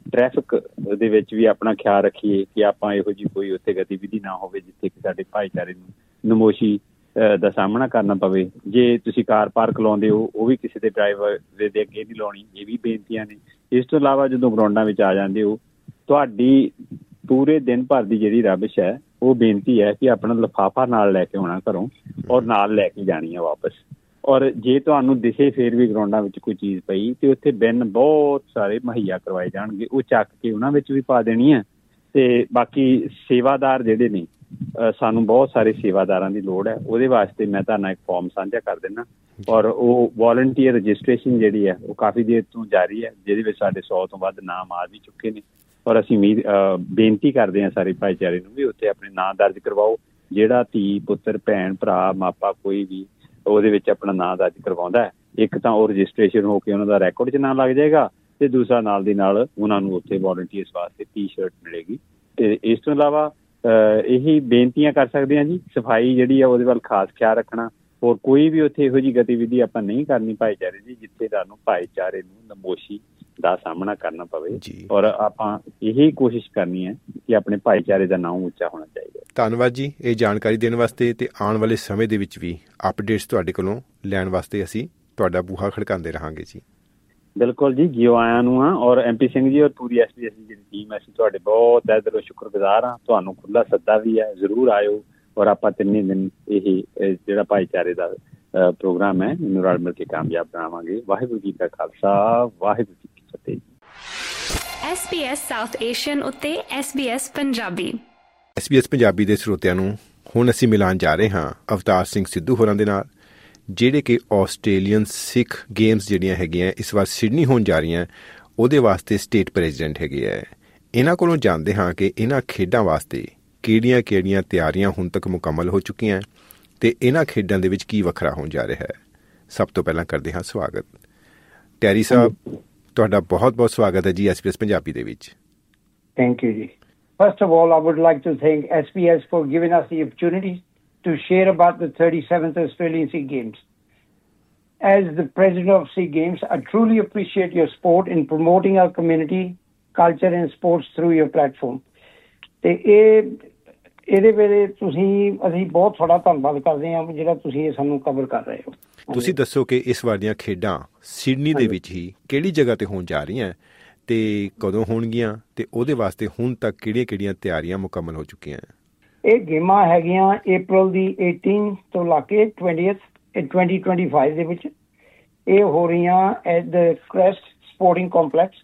S4: ਟ੍ਰੈਫਿਕ ਦੇ ਵਿੱਚ ਵੀ ਆਪਣਾ ਖਿਆਲ ਰੱਖੀਏ ਕਿ ਆਪਾਂ ਇਹੋ ਜਿਹੀ ਕੋਈ ਉੱਥੇ ਗਤੀਵਿਧੀ ਨਾ ਹੋਵੇ ਜਿੱਥੇ ਕਿ ਸਾਡੇ ਭਾਈਚਾਰੇ ਨੂੰ ਨਮੋਸ਼ੀ ਦਾ ਸਾਹਮਣਾ ਕਰਨਾ ਪਵੇ। ਜੇ ਤੁਸੀਂ ਕਾਰ ਪਾਰਕ ਲਾਉਂਦੇ ਹੋ ਉਹ ਵੀ ਕਿਸੇ ਦੇ ਡਰਾਈਵਰ ਦੇ ਅੱਗੇ ਨਹੀਂ ਲਾਉਣੀ, ਇਹ ਵੀ ਬੇਨਤੀਆਂ ਨੇ। ਇਸ ਤੋਂ ਇਲਾਵਾ ਜਦੋਂ ਗਰਾਊਂਡਾਂ ਵਿੱਚ ਆ ਜਾਂਦੇ ਹੋ, ਤੁਹਾਡੀ ਪੂਰੇ ਦਿਨ ਭਰ ਦੀ ਜਿਹੜੀ ਰਬਿਸ਼ ਹੈ ਉਹ ਬੇਨਤੀ ਹੈ ਕਿ ਆਪਣਾ ਲਿਫਾਫਾ ਨਾਲ ਲੈ ਕੇ ਆਉਣਾ ਘਰੋਂ ਔਰ ਨਾਲ ਲੈ ਕੇ ਜਾਣੀ ਹੈ ਵਾਪਸ। ਔਰ ਜੇ ਤੁਹਾਨੂੰ ਦਿਸੇ ਫਿਰ ਵੀ ਗਰਾਊਂਡਾਂ ਵਿੱਚ ਕੋਈ ਚੀਜ਼ ਪਈ ਤੇ ਉੱਥੇ ਬਿਨ ਬਹੁਤ ਸਾਰੇ ਮੁਹੱਈਆ ਕਰਵਾਏ ਜਾਣਗੇ, ਉਹ ਚੱਕ ਕੇ ਉਹਨਾਂ ਵਿੱਚ ਵੀ ਪਾ ਦੇਣੀ ਹੈ। ਤੇ ਬਾਕੀ ਸੇਵਾਦਾਰ ਜਿਹੜੇ ਨੇ, ਸਾਨੂੰ ਬਹੁਤ ਸਾਰੇ ਸੇਵਾਦਾਰਾਂ ਦੀ ਲੋੜ ਹੈ। ਉਹਦੇ ਵਾਸਤੇ ਮੈਂ ਤੁਹਾਨੂੰ ਇੱਕ ਫਾਰਮ ਸਾਂਝਾ ਕਰ ਦਿੰਦਾ ਔਰ ਉਹ ਵੋਲੰਟੀਅਰ ਰਜਿਸਟ੍ਰੇਸ਼ਨ ਜਿਹੜੀ ਹੈ ਉਹ ਕਾਫੀ ਦੇਰ ਤੋਂ ਜਾਰੀ ਹੈ, ਜਿਹਦੇ ਵਿੱਚ ਸਾਡੇ ਸੌ ਤੋਂ ਵੱਧ ਨਾਮ ਆ ਵੀ ਚੁੱਕੇ ਨੇ। ਔਰ ਅਸੀਂ ਉਮੀਦ ਬੇਨਤੀ ਕਰਦੇ ਹਾਂ ਸਾਰੇ ਭਾਈਚਾਰੇ ਨੂੰ ਵੀ ਉੱਥੇ ਆਪਣੇ ਨਾਂ ਦਰਜ ਕਰਵਾਓ। ਜਿਹੜਾ ਧੀ ਪੁੱਤਰ ਭੈਣ ਭਰਾ ਮਾਪਾ ਕੋਈ ਵੀ ਉਹਦੇ ਵਿੱਚ ਆਪਣਾ ਨਾਂ ਦਰਜ ਕਰਵਾਉਂਦਾ ਹੈ, ਇੱਕ ਤਾਂ ਉਹ ਰਜਿਸਟ੍ਰੇਸ਼ਨ ਹੋ ਕੇ ਉਹਨਾਂ ਦਾ ਰੈਕੋਰਡ 'ਚ ਨਾਂ ਲੱਗ ਜਾਏਗਾ ਤੇ ਦੂਸਰਾ ਨਾਲ ਦੀ ਨਾਲ ਉਹਨਾਂ ਨੂੰ ਉੱਥੇ ਵੋਲੰਟੀਅਰਸ ਵਾਸਤੇ ਟੀ ਸ਼ਰਟ ਮਿਲੇਗੀ। ਤੇ ਇਸ ਤੋਂ ਇਲਾਵਾ ਇਹੀ ਬੇਨਤੀਆਂ ਕਰ ਸਕਦੇ ਹਾਂ ਜੀ, ਸਫਾਈ ਜਿਹੜੀ ਆ ਉਹਦੇ ਵੱਲ ਖਾਸ ਖਿਆਲ ਰੱਖਣਾ। ਹੋਰ ਕੋਈ ਵੀ ਉੱਥੇ ਇਹੋ ਜਿਹੀ ਗਤੀਵਿਧੀ ਆਪਾਂ ਨਹੀਂ ਕਰਨੀ ਭਾਈਚਾਰੇ ਦੀ ਜਿੱਥੇ ਤੁਹਾਨੂੰ ਭਾਈਚਾਰੇ ਨੂੰ ਨਮੋਸ਼ੀ ਦਾ ਸਾਹਮਣਾ ਕਰਨਾ ਪਵੇ। ਔਰ ਆਪਾਂ ਇਹੀ ਕੋਸ਼ਿਸ਼ ਕਰਨੀ ਹੈ ਕਿ ਆਪਣੇ ਭਾਈਚਾਰੇ ਦਾ ਨਾਮ ਉੱਚਾ ਹੋਣਾ ਚਾਹੀਦਾ।
S3: ਧੰਨਵਾਦ ਜੀ ਇਹ ਜਾਣਕਾਰੀ ਦੇਣ ਵਾਸਤੇ, ਤੇ ਆਉਣ ਵਾਲੇ ਸਮੇਂ ਦੇ ਵਿੱਚ ਵੀ ਅਪਡੇਟਸ ਤੁਹਾਡੇ ਕੋਲੋਂ ਲੈਣ ਵਾਸਤੇ ਅਸੀਂ ਤੁਹਾਡਾ ਬੂਹਾ ਖੜਕਾਉਂਦੇ ਰਹਾਂਗੇ ਜੀ।
S4: ਬਿਲਕੁਲ ਜੀ, ਜਿਉ ਆਇਆਂ ਨੂੰ ਹਾਂ। ਔਰ ਐਮ ਪੀ ਸਿੰਘ ਜੀ ਔਰ ਪੂਰੀ ਐਸ ਬੀ ਐਸ ਦੀ ਜਿਹੜੀ ਟੀਮ, ਅਸੀਂ ਤੁਹਾਡੇ ਬਹੁਤ ਤਹਿ ਦਿਲੋਂ ਸ਼ੁਕਰਗੁਜ਼ਾਰ ਹਾਂ। ਤੁਹਾਨੂੰ ਖੁੱਲ੍ਹਾ ਸੱਦਾ ਵੀ ਹੈ, ਜ਼ਰੂਰ ਆਇਓ ਔਰ ਆਪਾਂ ਤਿੰਨੇ ਦਿਨ ਇਹ ਜਿਹੜਾ ਭਾਈਚਾਰੇ ਦਾ ਪ੍ਰੋਗਰਾਮ ਹੈ ਇਹਨੂੰ ਰਲ ਮਿਲ ਕੇ ਕਾਮਯਾਬ ਬਣਾਵਾਂਗੇ। ਵਾਹਿਗੁਰੂ ਜੀ ਦਾ ਖਾਲਸਾ, ਵਾਹਿਗੁਰੂ ਜੀ ਕੀ ਫਤਿਹ।
S2: S B S South Asian ਉੱਤੇ S B S Punjabi.
S3: S B S Punjabi ਦੇ ਸਰੋਤਿਆਂ ਨੂੰ ਹੁਣ ਅਸੀਂ ਮਿਲਾਉਣ ਜਾ ਰਹੇ ਹਾਂ ਅਵਤਾਰ ਸਿੰਘ ਸਿੱਧੂ ਹੋਰਾਂ ਦੇ ਨਾਲ, ਜਿਹੜੇ ਕਿ ਆਸਟ੍ਰੇਲੀਅਨ ਸਿੱਖ ਗੇਮਸ ਜਿਹੜੀਆਂ ਹੈਗੀਆਂ ਇਸ ਵਾਰ ਸਿਡਨੀ ਹੋਣ ਜਾ ਰਹੀਆਂ, ਉਹਦੇ ਵਾਸਤੇ ਸਟੇਟ ਪ੍ਰੈਜ਼ੀਡੈਂਟ ਹੈਗੇ ਹੈ। ਇਹਨਾਂ ਕੋਲੋਂ ਜਾਣਦੇ ਹਾਂ ਕਿ ਇਹਨਾਂ ਖੇਡਾਂ ਵਾਸਤੇ ਕਿਹੜੀਆਂ ਕਿਹੜੀਆਂ ਤਿਆਰੀਆਂ ਹੁਣ ਤੱਕ ਮੁਕੰਮਲ ਹੋ ਚੁੱਕੀਆਂ ਤੇ ਇਹਨਾਂ ਖੇਡਾਂ ਦੇ ਵਿੱਚ ਕੀ ਵੱਖਰਾ ਹੋਣ ਜਾ ਰਿਹਾ ਹੈ। ਸਭ ਤੋਂ ਪਹਿਲਾਂ ਕਰਦੇ ਹਾਂ ਸਵਾਗਤ। ਟੈਰੀ ਸਾਹਿਬ, ਤੁਹਾਡਾ ਬਹੁਤ ਬਹੁਤ ਸਵਾਗਤ ਹੈ ਜੀ ਐਸ ਬੀ ਐਸ ਪੰਜਾਬੀ ਦੇ ਵਿੱਚ।
S5: ਥੈਂਕ ਯੂ ਜੀ। First of all, I would like to thank S B S for giving us the opportunity to share about the thirty-seventh Australian Sea Games. As the president of Sea Games, I truly appreciate your support in promoting our community, culture and sports through your platform. ਤੇ ਇਹ ਇਹਦੇ ਵੇਲੇ ਤੁਸੀਂ ਅਸੀਂ ਬਹੁਤ ਤੁਹਾਡਾ ਧੰਨਵਾਦ ਕਰਦੇ ਹਾਂ ਜਿਹੜਾ ਤੁਸੀਂ ਇਹ ਸਾਨੂੰ ਕਵਰ ਕਰ ਰਹੇ ਹੋ।
S3: ਤੁਸੀਂ ਦੱਸੋ ਕਿ ਇਸ ਵਾਰ ਦੀਆਂ ਖੇਡਾਂ ਸਿਡਨੀ ਦੇ ਵਿੱਚ ਹੀ ਕਿਹੜੀ ਜਗ੍ਹਾ ਤੇ ਹੋਣ ਜਾ ਰਹੀਆਂ ਤੇ ਕਦੋਂ ਹੋਣਗੀਆਂ ਤੇ ਉਹਦੇ ਵਾਸਤੇ ਹੁਣ ਤੱਕ ਕਿਹੜੀਆਂ-ਕਿਹੜੀਆਂ ਤਿਆਰੀਆਂ ਮੁਕੰਮਲ ਹੋ ਚੁੱਕੀਆਂ? ਇਹ
S5: ਗੇਮਾਂ ਹੈਗੀਆਂ ਅਪ੍ਰੈਲ ਦੀ ਅਠਾਰਾਂ ਤੋਂ ਲਾ ਕੇ ਵੀਹਵੀਂ twenty twenty-five ਦੇ ਵਿੱਚ। ਇਹ ਹੋ ਰਹੀਆਂ at the Crest sporting complex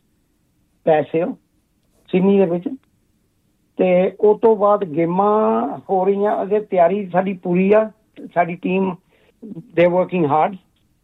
S5: Bass Hill Sydney ਦੇ ਵਿੱਚ। ਤੇ ਉਸ ਤੋਂ ਬਾਅਦ ਗੇਮਾਂ ਹੋ ਰਹੀਆਂ, ਅਜੇ ਤਿਆਰੀ ਸਾਡੀ ਪੂਰੀ ਆ, ਸਾਡੀ ਟੀਮ ਦੇ ਵਰਕਿੰਗ ਹਾਰਡ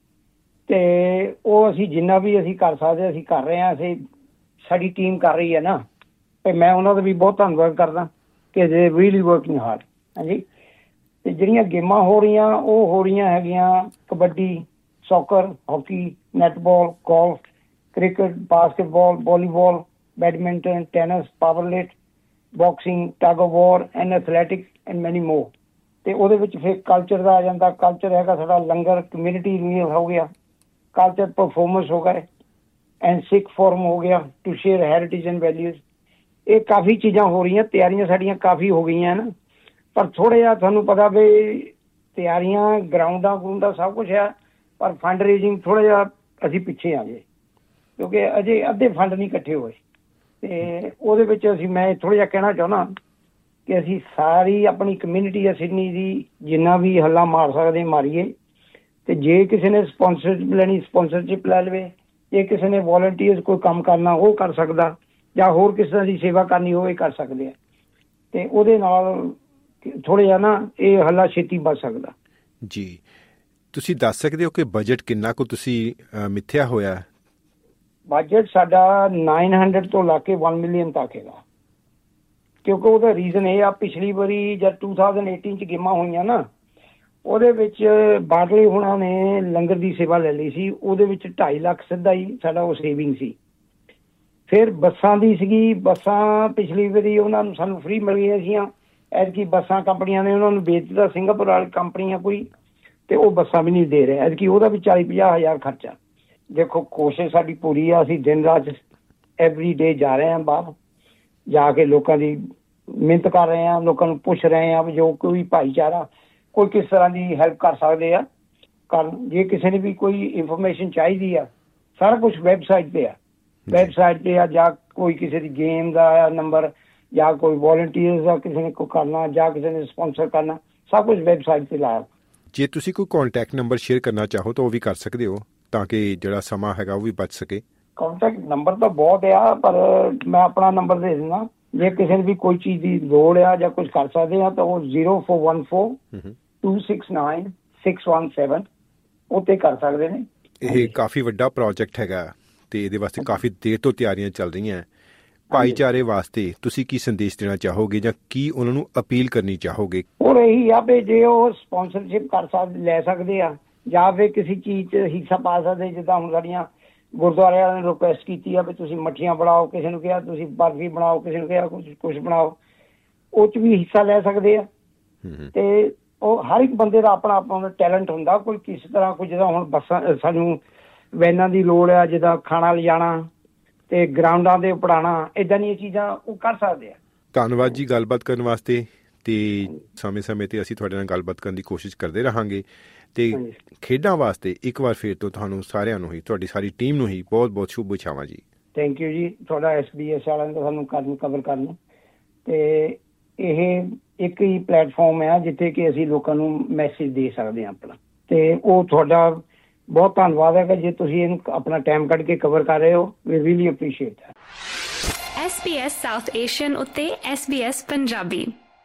S5: ਤੇ ਉਹ ਅਸੀਂ ਜਿੰਨਾ ਵੀ ਅਸੀਂ ਕਰ ਸਕਦੇ ਅਸੀਂ ਕਰ ਰਹੇ ਹਾਂ। ਅਸੀਂ ਸਾਡੀ ਟੀਮ ਕਰ ਰਹੀ ਹੈ ਨਾ, ਤੇ ਮੈਂ ਉਹਨਾਂ ਦਾ ਵੀ ਬਹੁਤ ਧੰਨਵਾਦ ਕਰਦਾ ਕਿ ਦੇ ਰੀਅਲੀ ਵਰਕਿੰਗ ਹਾਰਡ। ਹਾਂਜੀ, ਤੇ ਜਿਹੜੀਆਂ ਗੇਮਾਂ ਹੋ ਰਹੀਆਂ ਉਹ ਹੋ ਰਹੀਆਂ ਹੈਗੀਆਂ kabaddi, soccer, hockey, netball, golf, cricket, basketball, volleyball, badminton, tennis, powerlift, boxing, tug of war and athletics and many more. ਤੇ ਉਹਦੇ ਵਿੱਚ ਫਿਰ ਕਲਚਰ ਦਾ ਆ ਜਾਂਦਾ। ਕਲਚਰ ਹੈਗਾ ਸਾਡਾ ਲੰਗਰ, ਕਮਿਊਨਿਟੀ ਮੀਲ ਹੋ ਗਿਆ, ਕਲਚਰ ਪਰਫਾਰਮੈਂਸ ਹੋ ਗਏ ਐਂਡ ਸਿੱਖ ਫੋਰਮ ਹੋ ਗਿਆ to share heritage and values. ਇਹ ਕਾਫੀ ਚੀਜ਼ਾਂ ਹੋ ਰਹੀਆਂ, ਤਿਆਰੀਆਂ ਸਾਡੀਆਂ ਕਾਫੀ ਹੋ ਗਈਆਂ ਨਾ, ਪਰ ਥੋੜ੍ਹਾ ਜਿਹਾ ਤੁਹਾਨੂੰ ਪਤਾ ਵੀ ਤਿਆਰੀਆਂ ਗਰਾਊਂਡਾਂ ਗਰੂੰਡਾਂ ਸਭ ਕੁਛ ਆ, ਪਰ ਫੰਡ ਰੇਜ਼ਿੰਗ ਥੋੜ੍ਹਾ ਜਿਹਾ ਅਸੀਂ ਪਿੱਛੇ ਆ ਗਏ ਕਿਉਂਕਿ ਅਜੇ ਅੱਧੇ ਫੰਡ ਨਹੀਂ ਇਕੱਠੇ ਹੋਏ। ਤੇ ਉਹਦੇ ਵਿੱਚ ਅਸੀਂ ਮੈਂ ਥੋੜ੍ਹਾ ਜਿਹਾ ਕਹਿਣਾ ਚਾਹੁੰਦਾ ਕਿ ਅਸੀਂ ਸਾਰੀ ਆਪਣੀ ਕਮਿਊਨਿਟੀ ਆ ਸਿਡਨੀ ਦੀ ਜਿੰਨਾ ਵੀ ਹੱਲਾ ਮਾਰ ਸਕਦੇ ਮਾਰੀਏ। ਤੇ ਜੇ ਕਿਸੇ ਨੇ ਸਪੋਂਸਰਸ਼ਿਪ ਲੈਣੀ ਸਪੋਂਸਰਸ਼ਿਪ ਲੈ ਲਵੇ, ਜੇ ਕਿਸੇ ਨੇ ਵੋਲੰਟੀਅਰਸ ਕੋਈ ਕੰਮ ਕਰਨਾ ਉਹ ਕਰ ਸਕਦਾ, ਜਾਂ ਹੋਰ ਕਿਸੇ ਤਰ੍ਹਾਂ ਦੀ ਸੇਵਾ ਕਰਨੀ ਉਹ ਇਹ ਕਰ ਸਕਦੇ ਆ। ਤੇ ਉਹਦੇ ਨਾਲ ਥੋੜ੍ਹਾ ਜਿਹਾ ਨਾ ਇਹ ਹੱਲਾ ਛੇਤੀ ਵੱਧ ਸਕਦਾ।
S3: ਜੀ, ਤੁਸੀਂ ਦੱਸ ਸਕਦੇ ਹੋ ਕਿ ਬਜਟ ਕਿੰਨਾ ਕੁ ਤੁਸੀਂ ਮਿੱਥਿਆ ਹੋਇਆ?
S5: ਬਜਟ ਸਾਡਾ ਨਾਈਨ ਹੰਡਰਡ ਤੋਂ ਲਾ ਕੇ ਵਨ ਮਿਲੀਅਨ ਤੱਕ ਹੈਗਾ, ਕਿਉਂਕਿ ਉਹਦਾ ਰੀਜ਼ਨ ਇਹ ਆ ਪਿਛਲੀ ਵਾਰੀ ਜਦ ਟੂ ਥਾਊਜ਼ੈਂਡ ਏਟੀਨ 'ਚ ਗੇਮਾਂ ਹੋਈਆਂ ਨਾ, ਉਹਦੇ ਵਿੱਚ ਬਾਟਲੇ ਹੁਣਾਂ ਨੇ ਲੰਗਰ ਦੀ ਸੇਵਾ ਲੈ ਲਈ ਸੀ। ਉਹਦੇ ਵਿੱਚ ਢਾਈ ਲੱਖ ਸਿੱਧਾ ਹੀ ਸਾਡਾ ਉਹ ਸੇਵਿੰਗ ਸੀ। ਫਿਰ ਬੱਸਾਂ ਦੀ ਸੀਗੀ, ਬੱਸਾਂ ਪਿਛਲੀ ਵਾਰੀ ਉਹਨਾਂ ਨੂੰ ਸਾਨੂੰ ਫ੍ਰੀ ਮਿਲ ਗਈਆਂ ਸੀਗੀਆਂ। ਐਤਕੀ ਬੱਸਾਂ ਕੰਪਨੀਆਂ ਨੇ ਉਹਨਾਂ ਨੂੰ ਵੇਚ ਦਿੱਤਾ, ਸਿੰਗਾਪੁਰ ਵਾਲੀ ਕੰਪਨੀ ਆ ਕੋਈ, ਤੇ ਉਹ ਬੱਸਾਂ ਵੀ ਨਹੀਂ ਦੇ ਰਹੇ ਐਤਕੀ। ਉਹਦਾ ਵੀ ਚਾਲੀ ਪੰਜਾਹ ਹਜ਼ਾਰ ਖਰਚਾ। ਦੇਖੋ ਕੋਸ਼ਿਸ਼ ਸਾਡੀ ਪੂਰੀ ਆ, ਅਸੀਂ ਦਿਨ ਰਾਤ ਐਵਰੀ ਡੇ ਜਾ ਰਹੇ ਹਾਂ ਬਾਹਰ, ਜਾ ਕੇ ਲੋਕਾਂ ਦੀ ਮਿਹਨਤ ਕਰ ਰਹੇ ਹਾਂ, ਲੋਕਾਂ ਨੂੰ ਪੁੱਛ ਰਹੇ ਹਾਂ ਵੀ ਜੋ ਕੋਈ ਭਾਈਚਾਰਾ ਕੋਈ ਕਿਸ ਤਰ੍ਹਾਂ ਦੀ ਹੈਲਪ ਕਰ ਸਕਦੇ ਆ ਕਰ। ਜੇ ਕਿਸੇ ਨੇ ਵੀ ਕੋਈ ਇਨਫੋਰਮੇਸ਼ਨ ਚਾਹੀਦੀ ਆ, ਸਾਰਾ ਕੁਝ ਵੈਬਸਾਈਟ 'ਤੇ ਆ, ਵੈਬਸਾਈਟ 'ਤੇ ਆ। ਜਾਂ ਕੋਈ ਕਿਸੇ ਦੀ ਗੇਮ ਦਾ ਨੰਬਰ, ਜਾਂ ਕੋਈ ਵੋਲੰਟੀਅਰਸ ਦਾ ਕਿਸੇ ਨੇ ਕੋਈ ਕਰਨਾ, ਜਾਂ ਕਿਸੇ ਨੇ ਸਪਾਂਸਰ ਕਰਨਾ, ਸਭ ਕੁਝ ਵੈਬਸਾਈਟ 'ਤੇ ਲਾਇਆ।
S3: ਜੇ ਤੁਸੀਂ ਕੋਈ ਕੰਟੈਕਟ ਨੰਬਰ ਸ਼ੇਅਰ ਕਰਨਾ ਚਾਹੋ ਤਾਂ ਉਹ ਵੀ ਕਰ ਸਕਦੇ ਹੋ, ਤਾਂ ਕਿ ਜਿਹੜਾ ਸਮਾਂ ਹੈਗਾ ਉਹ ਵੀ ਬਚ ਸਕੇ।
S5: ਕੰਟੈਕਟ ਨੰਬਰ ਤਾਂ ਬਹੁਤ ਆ, ਪਰ ਮੈਂ ਆਪਣਾ ਨੰਬਰ ਦੇ ਦਿੰਦਾ। ਜੇ ਕਿਸੇ ਨੂੰ ਵੀ ਕੋਈ ਚੀਜ਼ ਦੀ ਲੋੜ ਆ ਜਾਂ ਕੁਝ ਕਰ ਸਕਦੇ ਆ ਤਾਂ ਉਹ zero four one four two six nine six one seven ਉੱਤੇ ਕਰ ਸਕਦੇ ਨੇ।
S3: ਇਹ ਕਾਫੀ ਵੱਡਾ ਪ੍ਰੋਜੈਕਟ ਹੈਗਾ ਤੇ ਇਹਦੇ ਵਾਸਤੇ ਕਾਫੀ ਦੇਰ ਤੋਂ ਤਿਆਰੀਆਂ ਚੱਲ ਰਹੀਆਂ। ਭਾਈਚਾਰੇ ਵਾਸਤੇ ਤੁਸੀਂ ਕੀ ਸੰਦੇਸ਼ ਦੇਣਾ ਚਾਹੋਗੇ ਜਾਂ ਕੀ ਉਹਨਾਂ ਨੂੰ ਅਪੀਲ ਕਰਨੀ ਚਾਹੋਗੇ?
S5: ਉਹ ਇਹੀ ਆ ਵੀ ਜੇ ਉਹ ਸਪਾਂਸਰਸ਼ਿਪ ਕਰ ਸਕਦੇ ਲੈ ਸਕਦੇ ਆ, ਜਾਂ ਫਿਰ ਕਿਸੇ ਚੀਜ਼ 'ਚ ਹਿੱਸਾ ਪਾ ਸਕਦੇ। ਜਿੱਦਾਂ ਹੁਣ ਸਾਡੀਆਂ ਗੁਰਦੁਆਰੇ ਵਾਲਿਆਂ ਨੇ ਰਿਕੁਐਸਟ ਕੀਤੀ ਆ ਵੀ ਤੁਸੀਂ ਮੱਠੀਆਂ ਬਣਾਓ, ਕਿਸੇ ਨੂੰ ਕਿਹਾ ਤੁਸੀਂ ਬਰਫੀ ਬਣਾਓ, ਕਿਸੇ ਨੂੰ ਕਿਹਾ ਕੁਛ ਕੁਛ ਬਣਾਓ, ਉਹ 'ਚ ਵੀ ਹਿੱਸਾ ਲੈ ਸਕਦੇ ਆ। ਤੇ ਉਹ ਹਰ ਇੱਕ ਬੰਦੇ ਦਾ ਆਪਣਾ ਆਪਣਾ ਟੈਲੈਂਟ ਹੁੰਦਾ। ਕੋਈ ਕਿਸ ਤਰ੍ਹਾਂ ਕੋਈ, ਜਿੱਦਾਂ ਹੁਣ ਬੱਸਾਂ ਸਾਨੂੰ ਵੈਨਾਂ ਦੀ ਲੋੜ ਆ, ਜਿੱਦਾਂ ਖਾਣਾ ਲਿਜਾਣਾ ਤੇ ਗਰਾਊਂਡਾਂ ਦੇ ਪੜਾਉਣਾ, ਏਦਾਂ ਦੀਆਂ ਚੀਜ਼ਾਂ ਉਹ ਕਰ ਸਕਦੇ ਆ।
S3: ਧੰਨਵਾਦ ਜੀ ਗੱਲਬਾਤ ਕਰਨ ਵਾਸਤੇ, ਤੇ ਸਮੇਂ ਸਮੇਂ ਤੇ ਅਸੀਂ ਤੁਹਾਡੇ ਨਾਲ ਗੱਲਬਾਤ ਕਰਨ ਦੀ ਕੋਸ਼ਿਸ਼ ਕਰਦੇ ਰਹਾਂਗੇ। ਤੇ ਖੇਡਾਂ ਵਾਸਤੇ ਇੱਕ ਵਾਰ ਫਿਰ ਤੋਂ ਤੁਹਾਨੂੰ ਸਾਰਿਆਂ ਨੂੰ ਹੀ, ਤੁਹਾਡੀ ਸਾਰੀ ਟੀਮ ਨੂੰ ਹੀ ਬਹੁਤ ਬਹੁਤ ਸ਼ੁਭ ਇੱਛਾਵਾਂ ਜੀ।
S5: ਥੈਂਕ ਯੂ ਜੀ, ਤੁਹਾਡਾ ਐਸ ਬੀ ਐਸ ਵਾਲਿਆਂ ਦਾ ਸਾਨੂੰ ਕਰਨ ਕਵਰ ਕਰਨ। ਤੇ ਇਹ ਇੱਕ ਹੀ ਪਲੇਟਫਾਰਮ ਹੈ ਜਿੱਥੇ ਕਿ ਅਸੀਂ ਲੋਕਾਂ ਨੂੰ ਮੈਸੇਜ ਦੇ ਸਕਦੇ ਹਾਂ ਆਪਣਾ, ਤੇ ਉਹ ਤੁਹਾਡਾ ਬਹੁਤ ਧੰਨਵਾਦ ਹੈਗਾ ਜੇ ਤੁਸੀਂ ਇਹਨੂੰ ਆਪਣਾ ਟਾਈਮ ਕੱਢ ਕੇ ਕਵਰ ਕਰ ਰਹੇ ਹੋ। ਵੀ ਰੀਲੀ ਅਪਰੀਸ਼ੀਏਟ ਹੈ।
S2: S B S South Asian ਉੱਤੇ ਐਸ ਬੀ ਐਸ ਪੰਜਾਬੀ।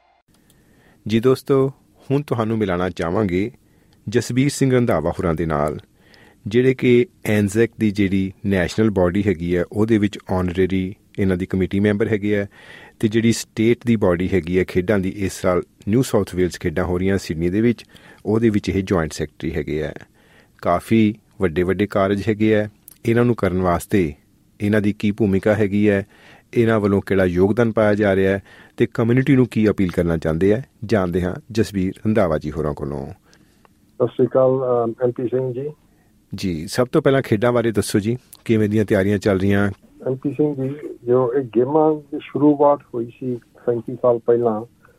S3: ਜੀ ਦੋਸਤੋ, ਹੁਣ ਤੁਹਾਨੂੰ ਮਿਲਾਉਣਾ ਚਾਹਾਂਗੇ ਜਸਬੀਰ ਸਿੰਘ ਰੰਧਾਵਾ ਹੋਰਾਂ ਦੇ ਨਾਲ, ਜਿਹੜੇ ਕਿ ਐਨਜ਼ੈਕ ਦੀ ਜਿਹੜੀ ਨੈਸ਼ਨਲ ਬਾਡੀ ਹੈਗੀ ਹੈ ਉਹਦੇ ਵਿੱਚ ਆਨਰੇਰੀ ਇਹਨਾਂ ਦੀ ਕਮੇਟੀ ਮੈਂਬਰ ਹੈਗੇ ਹੈ, ਅਤੇ ਜਿਹੜੀ ਸਟੇਟ ਦੀ ਬਾਡੀ ਹੈਗੀ ਹੈ ਖੇਡਾਂ ਦੀ, ਇਸ ਸਾਲ ਨਿਊ ਸਾਊਥ ਵੇਲਜ਼ ਖੇਡਾਂ ਹੋ ਰਹੀਆਂ ਸਿਡਨੀ ਦੇ ਵਿੱਚ, ਉਹਦੇ ਵਿੱਚ ਇਹ ਜੁਆਇੰਟ ਸੈਕਟਰੀ ਹੈਗੇ ਹੈ। ਕਾਫੀ ਵੱਡੇ ਵੱਡੇ ਕਾਰਜ ਹੈਗੇ ਹੈ। ਇਹਨਾਂ ਨੂੰ ਕਰਨ ਵਾਸਤੇ ਇਹਨਾਂ ਦੀ ਕੀ ਭੂਮਿਕਾ ਹੈਗੀ ਹੈ, ਇਹਨਾਂ ਵੱਲੋਂ ਕਿਹੜਾ ਯੋਗਦਾਨ ਪਾਇਆ ਜਾ ਰਿਹਾ ਹੈ, ਅਤੇ ਕਮਿਊਨਿਟੀ ਨੂੰ ਕੀ ਅਪੀਲ ਕਰਨਾ ਚਾਹੁੰਦੇ ਹੈ, ਜਾਣਦੇ ਹਾਂ ਜਸਬੀਰ ਰੰਧਾਵਾ ਜੀ ਹੋਰਾਂ ਕੋਲੋਂ।
S6: ਸਤਿ ਸ਼੍ਰੀ ਅਕਾਲ ਐਮ ਪੀ ਸਿੰਘ ਜੀ।
S3: ਜੀ, ਸਭ ਤੋਂ ਪਹਿਲਾਂ ਖੇਡਾਂ ਬਾਰੇ ਦੱਸੋ ਜੀ, ਕਿਵੇਂ ਦੀਆਂ ਤਿਆਰੀਆਂ ਚੱਲ ਰਹੀਆਂ?
S6: ਐਮ ਪੀ ਸਿੰਘ ਜੀ, ਜੋ ਇਹ ਗੇਮਾਂ ਦੀ ਸ਼ੁਰੂਆਤ ਹੋਈ ਸੀ ਪੈਂਤੀ ਸਾਲ ਪਹਿਲਾਂ,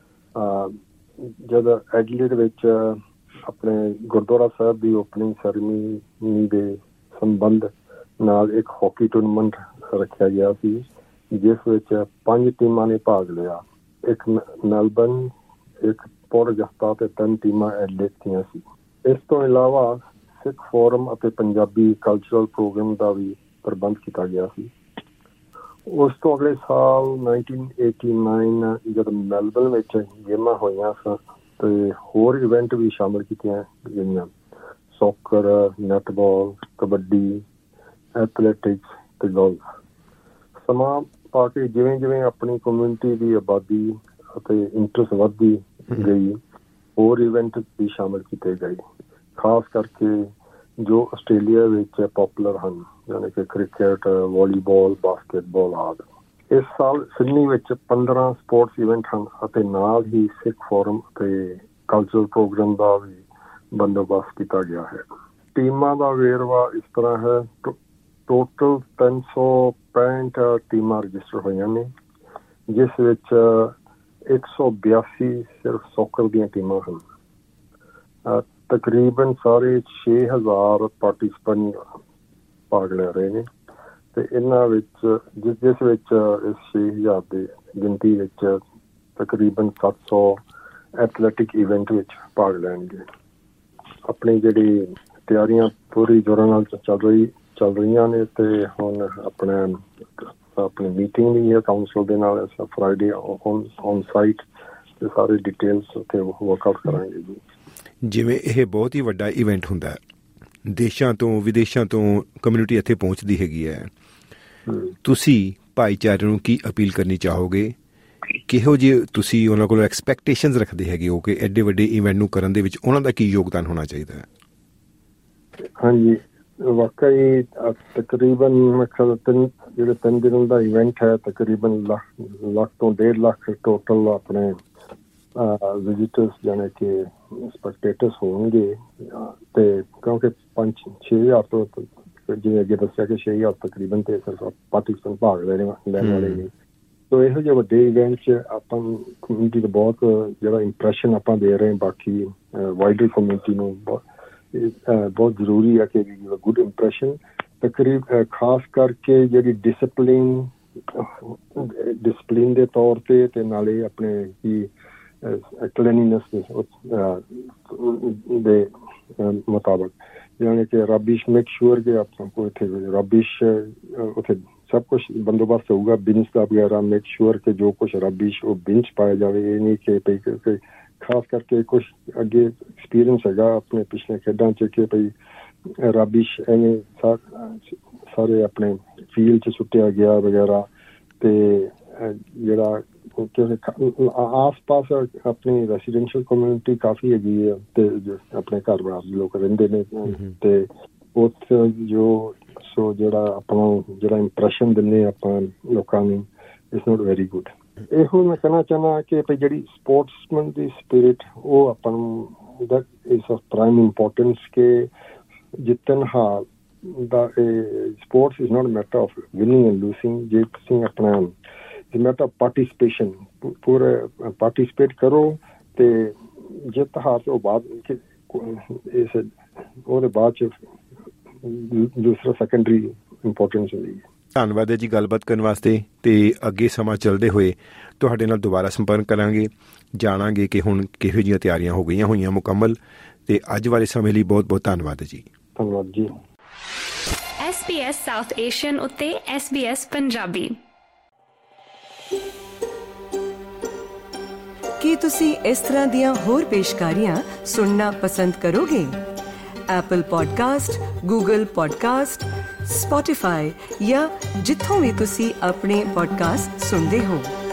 S6: ਜਦ ਐਡਲੇਡ ਵਿੱਚ ਆਪਣੇ ਗੁਰਦੁਆਰਾ ਸਾਹਿਬ ਦੀ ਓਪਨਿੰਗ ਸੈਰੇਮਨੀ ਦੇ ਸੰਬੰਧ ਨਾਲ ਇੱਕ ਹਾਕੀ ਟੂਰਨਾਮੈਂਟ ਰੱਖਿਆ ਗਿਆ ਸੀ, ਜਿਸ ਵਿੱਚ ਪੰਜ ਟੀਮਾਂ ਨੇ ਭਾਗ ਲਿਆ। ਇੱਕ ਮੈਲਬਰਨ, ਇੱਕ ਪੋਰਟ ਅਗਸਟਾ ਤੇ ਤਿੰਨ ਟੀਮਾਂ ਐਡਲੇਡ ਦੀਆਂ ਸੀ। ਇਸ ਤੋਂ ਇਲਾਵਾ ਸਿੱਖ ਫੋਰਮ ਅਤੇ ਪੰਜਾਬੀ ਕਲਚਰਲ ਪ੍ਰੋਗਰਾਮ ਦਾ ਵੀ ਪ੍ਰਬੰਧ ਕੀਤਾ ਗਿਆ ਸੀ। ਉਸ ਤੋਂ ਅਗਲੇ ਸਾਲ ਨਾਈਨਟੀਨ ਏਟੀ ਨਾਈਨ ਜਦ ਮੈਲਬਰਨ ਵਿੱਚ ਗੇਮਾਂ ਹੋਈਆਂ ਸਨ ਤੇ ਹੋਰ ਇਵੈਂਟ ਵੀ ਸ਼ਾਮਲ ਕੀਤੀਆਂ ਗਈਆਂ, ਸੌਕਰ, ਨੈਟਬਾਲ, ਕਬੱਡੀ, ਐਥਲੈਟਿਕਸ ਤੇ ਗੋਲਫ। ਸਮਾਂ ਪਾ ਕੇ ਜਿਵੇਂ ਜਿਵੇਂ ਆਪਣੀ ਕਮਿਊਨਿਟੀ ਦੀ ਆਬਾਦੀ ਅਤੇ ਇੰਟਰਸਟ ਵੱਧਦੀ ਗਈ, ਹੋਰ ਇਵੈਂਟ ਵੀ ਸ਼ਾਮਲ ਕੀਤੇ ਗਏ, ਖਾਸ ਕਰਕੇ ਜੋ ਆਸਟ੍ਰੇਲੀਆ ਵਿੱਚ ਪਾਪੂਲਰ ਹਨ, ਯਾਨੀ ਕਿ ਕ੍ਰਿਕਟ, ਵਾਲੀਬਾਲ, ਬਾਸਕਟਬਾਲ ਆਦਿ। ਇਸ ਸਾਲ ਸਿਡਨੀ ਵਿੱਚ ਪੰਦਰਾਂ ਸਪੋਰਟਸ ਇਵੈਂਟ ਹਨ ਅਤੇ ਨਾਲ ਹੀ ਸਿੱਖ ਫੋਰਮ ਅਤੇ ਕਲਚਰਲ ਪ੍ਰੋਗਰਾਮ ਦਾ ਵੀ ਬੰਦੋਬਸਤ ਕੀਤਾ ਗਿਆ ਹੈ। ਟੀਮਾਂ ਦਾ ਵੇਰਵਾ ਇਸ ਤਰ੍ਹਾਂ ਹੈ, ਟੋਟਲ ਤਿੰਨ ਸੌ ਪੈਂਹਠ ਟੀਮਾਂ ਰਜਿਸਟਰ ਹੋਈਆਂ ਨੇ, ਜਿਸ ਵਿੱਚ ਇੱਕ ਸੌ ਬਿਆਸੀ ਸਿਰਫ ਸੌਕਰ ਦੀਆਂ ਟੀਮਾਂ ਹਨ। ਤਕਰੀਬਨ ਸਾਰੇ ਛੇ ਹਜ਼ਾਰ ਪਾਰਟੀਸਪੈਂਟ ਭਾਗ ਲੈ ਰਹੇ ਨੇ, ਤੇ ਇਹਨਾਂ ਵਿੱਚ ਜਿਸ ਜਿਸ ਵਿੱਚ ਇਸ ਛੇ ਹਜ਼ਾਰ ਦੀ ਗਿਣਤੀ ਵਿੱਚ ਤਕਰੀਬਨ ਸੱਤ ਸੌ ਐਥਲੈਟਿਕ ਇਵੈਂਟ ਵਿੱਚ ਭਾਗ ਲੈਣਗੇ। ਆਪਣੀ ਜਿਹੜੀ ਤਿਆਰੀਆਂ ਪੂਰੀ ਜ਼ੋਰਾਂ ਨਾਲ ਚੱਲ ਰਹੀ ਚੱਲ ਰਹੀਆਂ ਨੇ, ਤੇ ਹੁਣ ਆਪਣੇ ਆਪਣੀ ਮੀਟਿੰਗ ਵੀ ਹੈ ਕਾਊਂਸਲ ਦੇ ਨਾਲ ਫਰਾਈਡੇ ਔਨ ਸਾਈਟ, ਤੇ ਸਾਰੇ ਡਿਟੇਲਸ ਉੱਥੇ ਵਰਕਆਊਟ ਕਰਾਂਗੇ ਜੀ।
S3: ਜਿਵੇਂ ਇਹ ਬਹੁਤ ਹੀ ਵੱਡਾ ਇਵੈਂਟ ਹੁੰਦਾ ਹੈ, ਦੇਸ਼ਾਂ ਤੋਂ ਵਿਦੇਸ਼ਾਂ ਤੋਂ ਕਮਿਊਨਿਟੀ ਇੱਥੇ ਪਹੁੰਚਦੀ ਹੈਗੀ ਹੈ, ਤੁਸੀਂ ਭਾਈਚਾਰੇ ਨੂੰ ਕੀ ਅਪੀਲ ਕਰਨੀ ਚਾਹੋਗੇ? ਕਿਹੋ ਜਿਹੇ ਤੁਸੀਂ ਉਹਨਾਂ ਕੋਲੋਂ ਐਕਸਪੈਕਟੇਸ਼ਨਸ ਰੱਖਦੇ ਹੈਗੇ ਹੋ ਕਿ ਐਡੇ ਵੱਡੇ ਇਵੈਂਟ ਨੂੰ ਕਰਨ ਦੇ ਵਿੱਚ ਉਹਨਾਂ ਦਾ ਕੀ ਯੋਗਦਾਨ ਹੋਣਾ ਚਾਹੀਦਾ ਹੈ?
S6: ਹਾਂਜੀ, ਵਾਕਈ ਤਕਰੀਬਨ ਮੈਂ ਖਿਆਲ ਤਿੰਨ ਜਿਹੜੇ ਤਿੰਨ ਦਿਨ ਦਾ ਇਵੈਂਟ ਹੈ, ਤਕਰੀਬਨ ਲੱਖ ਲੱਖ ਤੋਂ ਡੇਢ ਲੱਖ ਟੋਟਲ ਆਪਣੇ ਵਿਜ਼ਿਟਰਸ ਜਾਣੀ ਕਿ ਸਪੈਕਟੇਟਰਸ ਹੋਣਗੇ, ਤੇ ਕਿਉਂਕਿ ਪੰਜ ਛੇ ਹਜ਼ਾਰ ਤੋਂ ਜਿਵੇਂ ਅੱਗੇ ਦੱਸਿਆ ਕਿ ਛੇ ਹਜ਼ਾਰ ਤਕਰੀਬਨ ਤੇ ਸਿਰਫ ਪਾਰਟਿਸਪੈਂਟ ਭਾਗ ਲੈਣ ਲੈਣ ਵਾਲੇ ਨੇ। ਸੋ ਇਹੋ ਜਿਹੇ ਵੱਡੇ ਇਵੈਂਟ 'ਚ ਆਪਾਂ ਕਮਿਊਨਿਟੀ ਦਾ ਬਹੁਤ ਜਿਹੜਾ ਇੰਪਰੈਸ਼ਨ ਆਪਾਂ ਦੇ ਰਹੇ ਬਾਕੀ ਵਾਈਡਰ ਕਮਿਊਨਿਟੀ ਨੂੰ ਬਹੁਤ ਬਹੁਤ ਜ਼ਰੂਰੀ ਹੈ ਕਿ ਗੁੱਡ ਇੰਪਰੈਸ਼ਨ। ਤਕਰੀਬ ਖਾਸ ਕਰਕੇ ਜਿਹੜੀ ਡਿਸਪਲਿਨ ਡਿਸਪਲਿਨ ਦੇ ਤੌਰ 'ਤੇ ਅਤੇ ਨਾਲੇ ਆਪਣੇ ਕੀ ਕਲੀਨਿਨੈਸ ਦੇ ਮੁਤਾਬਕ, ਯਾਨੀ ਕਿ ਰਬਿਸ਼ ਮੇਕ ਸ਼ੋਰ ਕਿ ਆਪਾਂ ਕੋਲ ਇੱਥੇ ਰਬਿਸ਼ ਉੱਥੇ ਸਭ ਕੁਛ ਬੰਦੋਬਸਤ ਹੋਊਗਾ ਬਿਨਸ ਦਾ ਵਗੈਰਾ। ਮੇਕ ਸ਼ੋਰ ਕਿ ਜੋ ਕੁਛ ਰਬਿਸ਼ ਉਹ ਬਿਨ 'ਚ ਪਾਇਆ ਜਾਵੇ। ਇਹ ਨਹੀਂ ਕਿ ਭਈ ਖਾਸ ਕਰਕੇ ਕੁਛ ਅੱਗੇ ਐਕਸਪੀਰੀਅੰਸ ਹੈਗਾ ਆਪਣੇ ਪਿਛਲੇ ਖੇਡਾਂ 'ਚ ਕਿ ਭਈ ਰਬਿਸ਼ ਐਵੇਂ ਸਾਰੇ ਆਪਣੇ ਫੀਲਡ 'ਚ ਸੁੱਟਿਆ ਗਿਆ ਵਗੈਰਾ। ਅਤੇ ਜਿਹੜਾ ਆਸ ਪਾਸ ਆਪਣੀ ਰੈਸੀਡੈਂਸ਼ੀਅਲ ਕਮਿਊਨਿਟੀ ਕਾਫੀ ਹੈਗੀ ਹੈ ਅਤੇ ਆਪਣੇ ਘਰ ਬਾਰ ਲੋਕ ਰਹਿੰਦੇ ਨੇ ਅਤੇ ਉੱਥੇ ਜੋ ਸੋ ਜਿਹੜਾ ਆਪਣਾ ਜਿਹੜਾ ਇੰਪਰੈਸ਼ਨ ਦਿੰਦੇ ਆਪਾਂ ਲੋਕਾਂ ਨੂੰ ਇਟਸ ਨੋਟ ਵੈਰੀ ਗੁੱਡ। ਇਹੋ ਮੈਂ ਕਹਿਣਾ ਚਾਹੁੰਦਾ ਕਿ ਭਈ ਜਿਹੜੀ ਸਪੋਰਟਸਮੈਨ ਦੀ ਸਪਿਰਿਟ ਉਹ ਆਪਾਂ ਨੂੰ that is of prime importance ਕਿ ਜਿੱਤਣ ਹਾਰ ਦਾ sports is not matter of winning and losing. ਜੇ ਤੁਸੀਂ ਆਪਣਾ ਇਜ਼ ਮੈਟਰ ਆਫ ਪਾਰਟੀਸਪੇਸ਼ਨ, ਪੂਰੇ ਪਾਰਟੀਸਪੇਟ ਕਰੋ ਅਤੇ ਜਿੱਤ ਹਾਰ ਤੋਂ ਬਾਅਦ ਇਸ ਉਹਦੇ ਬਾਅਦ 'ਚ ਦੂਸਰਾ ਸੈਕੰਡਰੀ ਇੰਪੋਰਟੈਂਸ ਹੁੰਦੀ ਹੈ।
S3: ਧੰਨਵਾਦ ਹੈ ਜੀ ਗੱਲਬਾਤ ਕਰਨ ਵਾਸਤੇ। ਅਤੇ ਅੱਗੇ ਸਮਾਂ ਚੱਲਦੇ ਹੋਏ ਤੁਹਾਡੇ ਨਾਲ ਦੁਬਾਰਾ ਸੰਪਰਕ ਕਰਾਂਗੇ, ਜਾਣਾਂਗੇ ਕਿ ਹੁਣ ਕਿਹੋ ਜਿਹੀਆਂ ਤਿਆਰੀਆਂ ਹੋ ਗਈਆਂ ਹੋਈਆਂ ਮੁਕੰਮਲ। ਅਤੇ ਅੱਜ ਵਾਲੇ ਸਮੇਂ ਲਈ ਬਹੁਤ ਬਹੁਤ ਧੰਨਵਾਦ ਹੈ ਜੀ।
S6: ਧੰਨਵਾਦ ਜੀ।
S2: S B S South Asian ਉੱਤੇ ਐਸ ਬੀ ਐਸ ਪੰਜਾਬੀ।
S1: ਕੀ ਤੁਸੀਂ ਇਸ ਤਰ੍ਹਾਂ ਦੀਆਂ ਹੋਰ ਪੇਸ਼ਕਾਰੀਆਂ ਸੁਣਨਾ ਪਸੰਦ ਕਰੋਗੇ? Apple podcast, Google podcast, Spotify ਜਾਂ ਜਿੱਥੋਂ ਵੀ ਤੁਸੀਂ ਆਪਣੇ ਪੋਡਕਾਸਟ ਸੁਣਦੇ ਹੋ।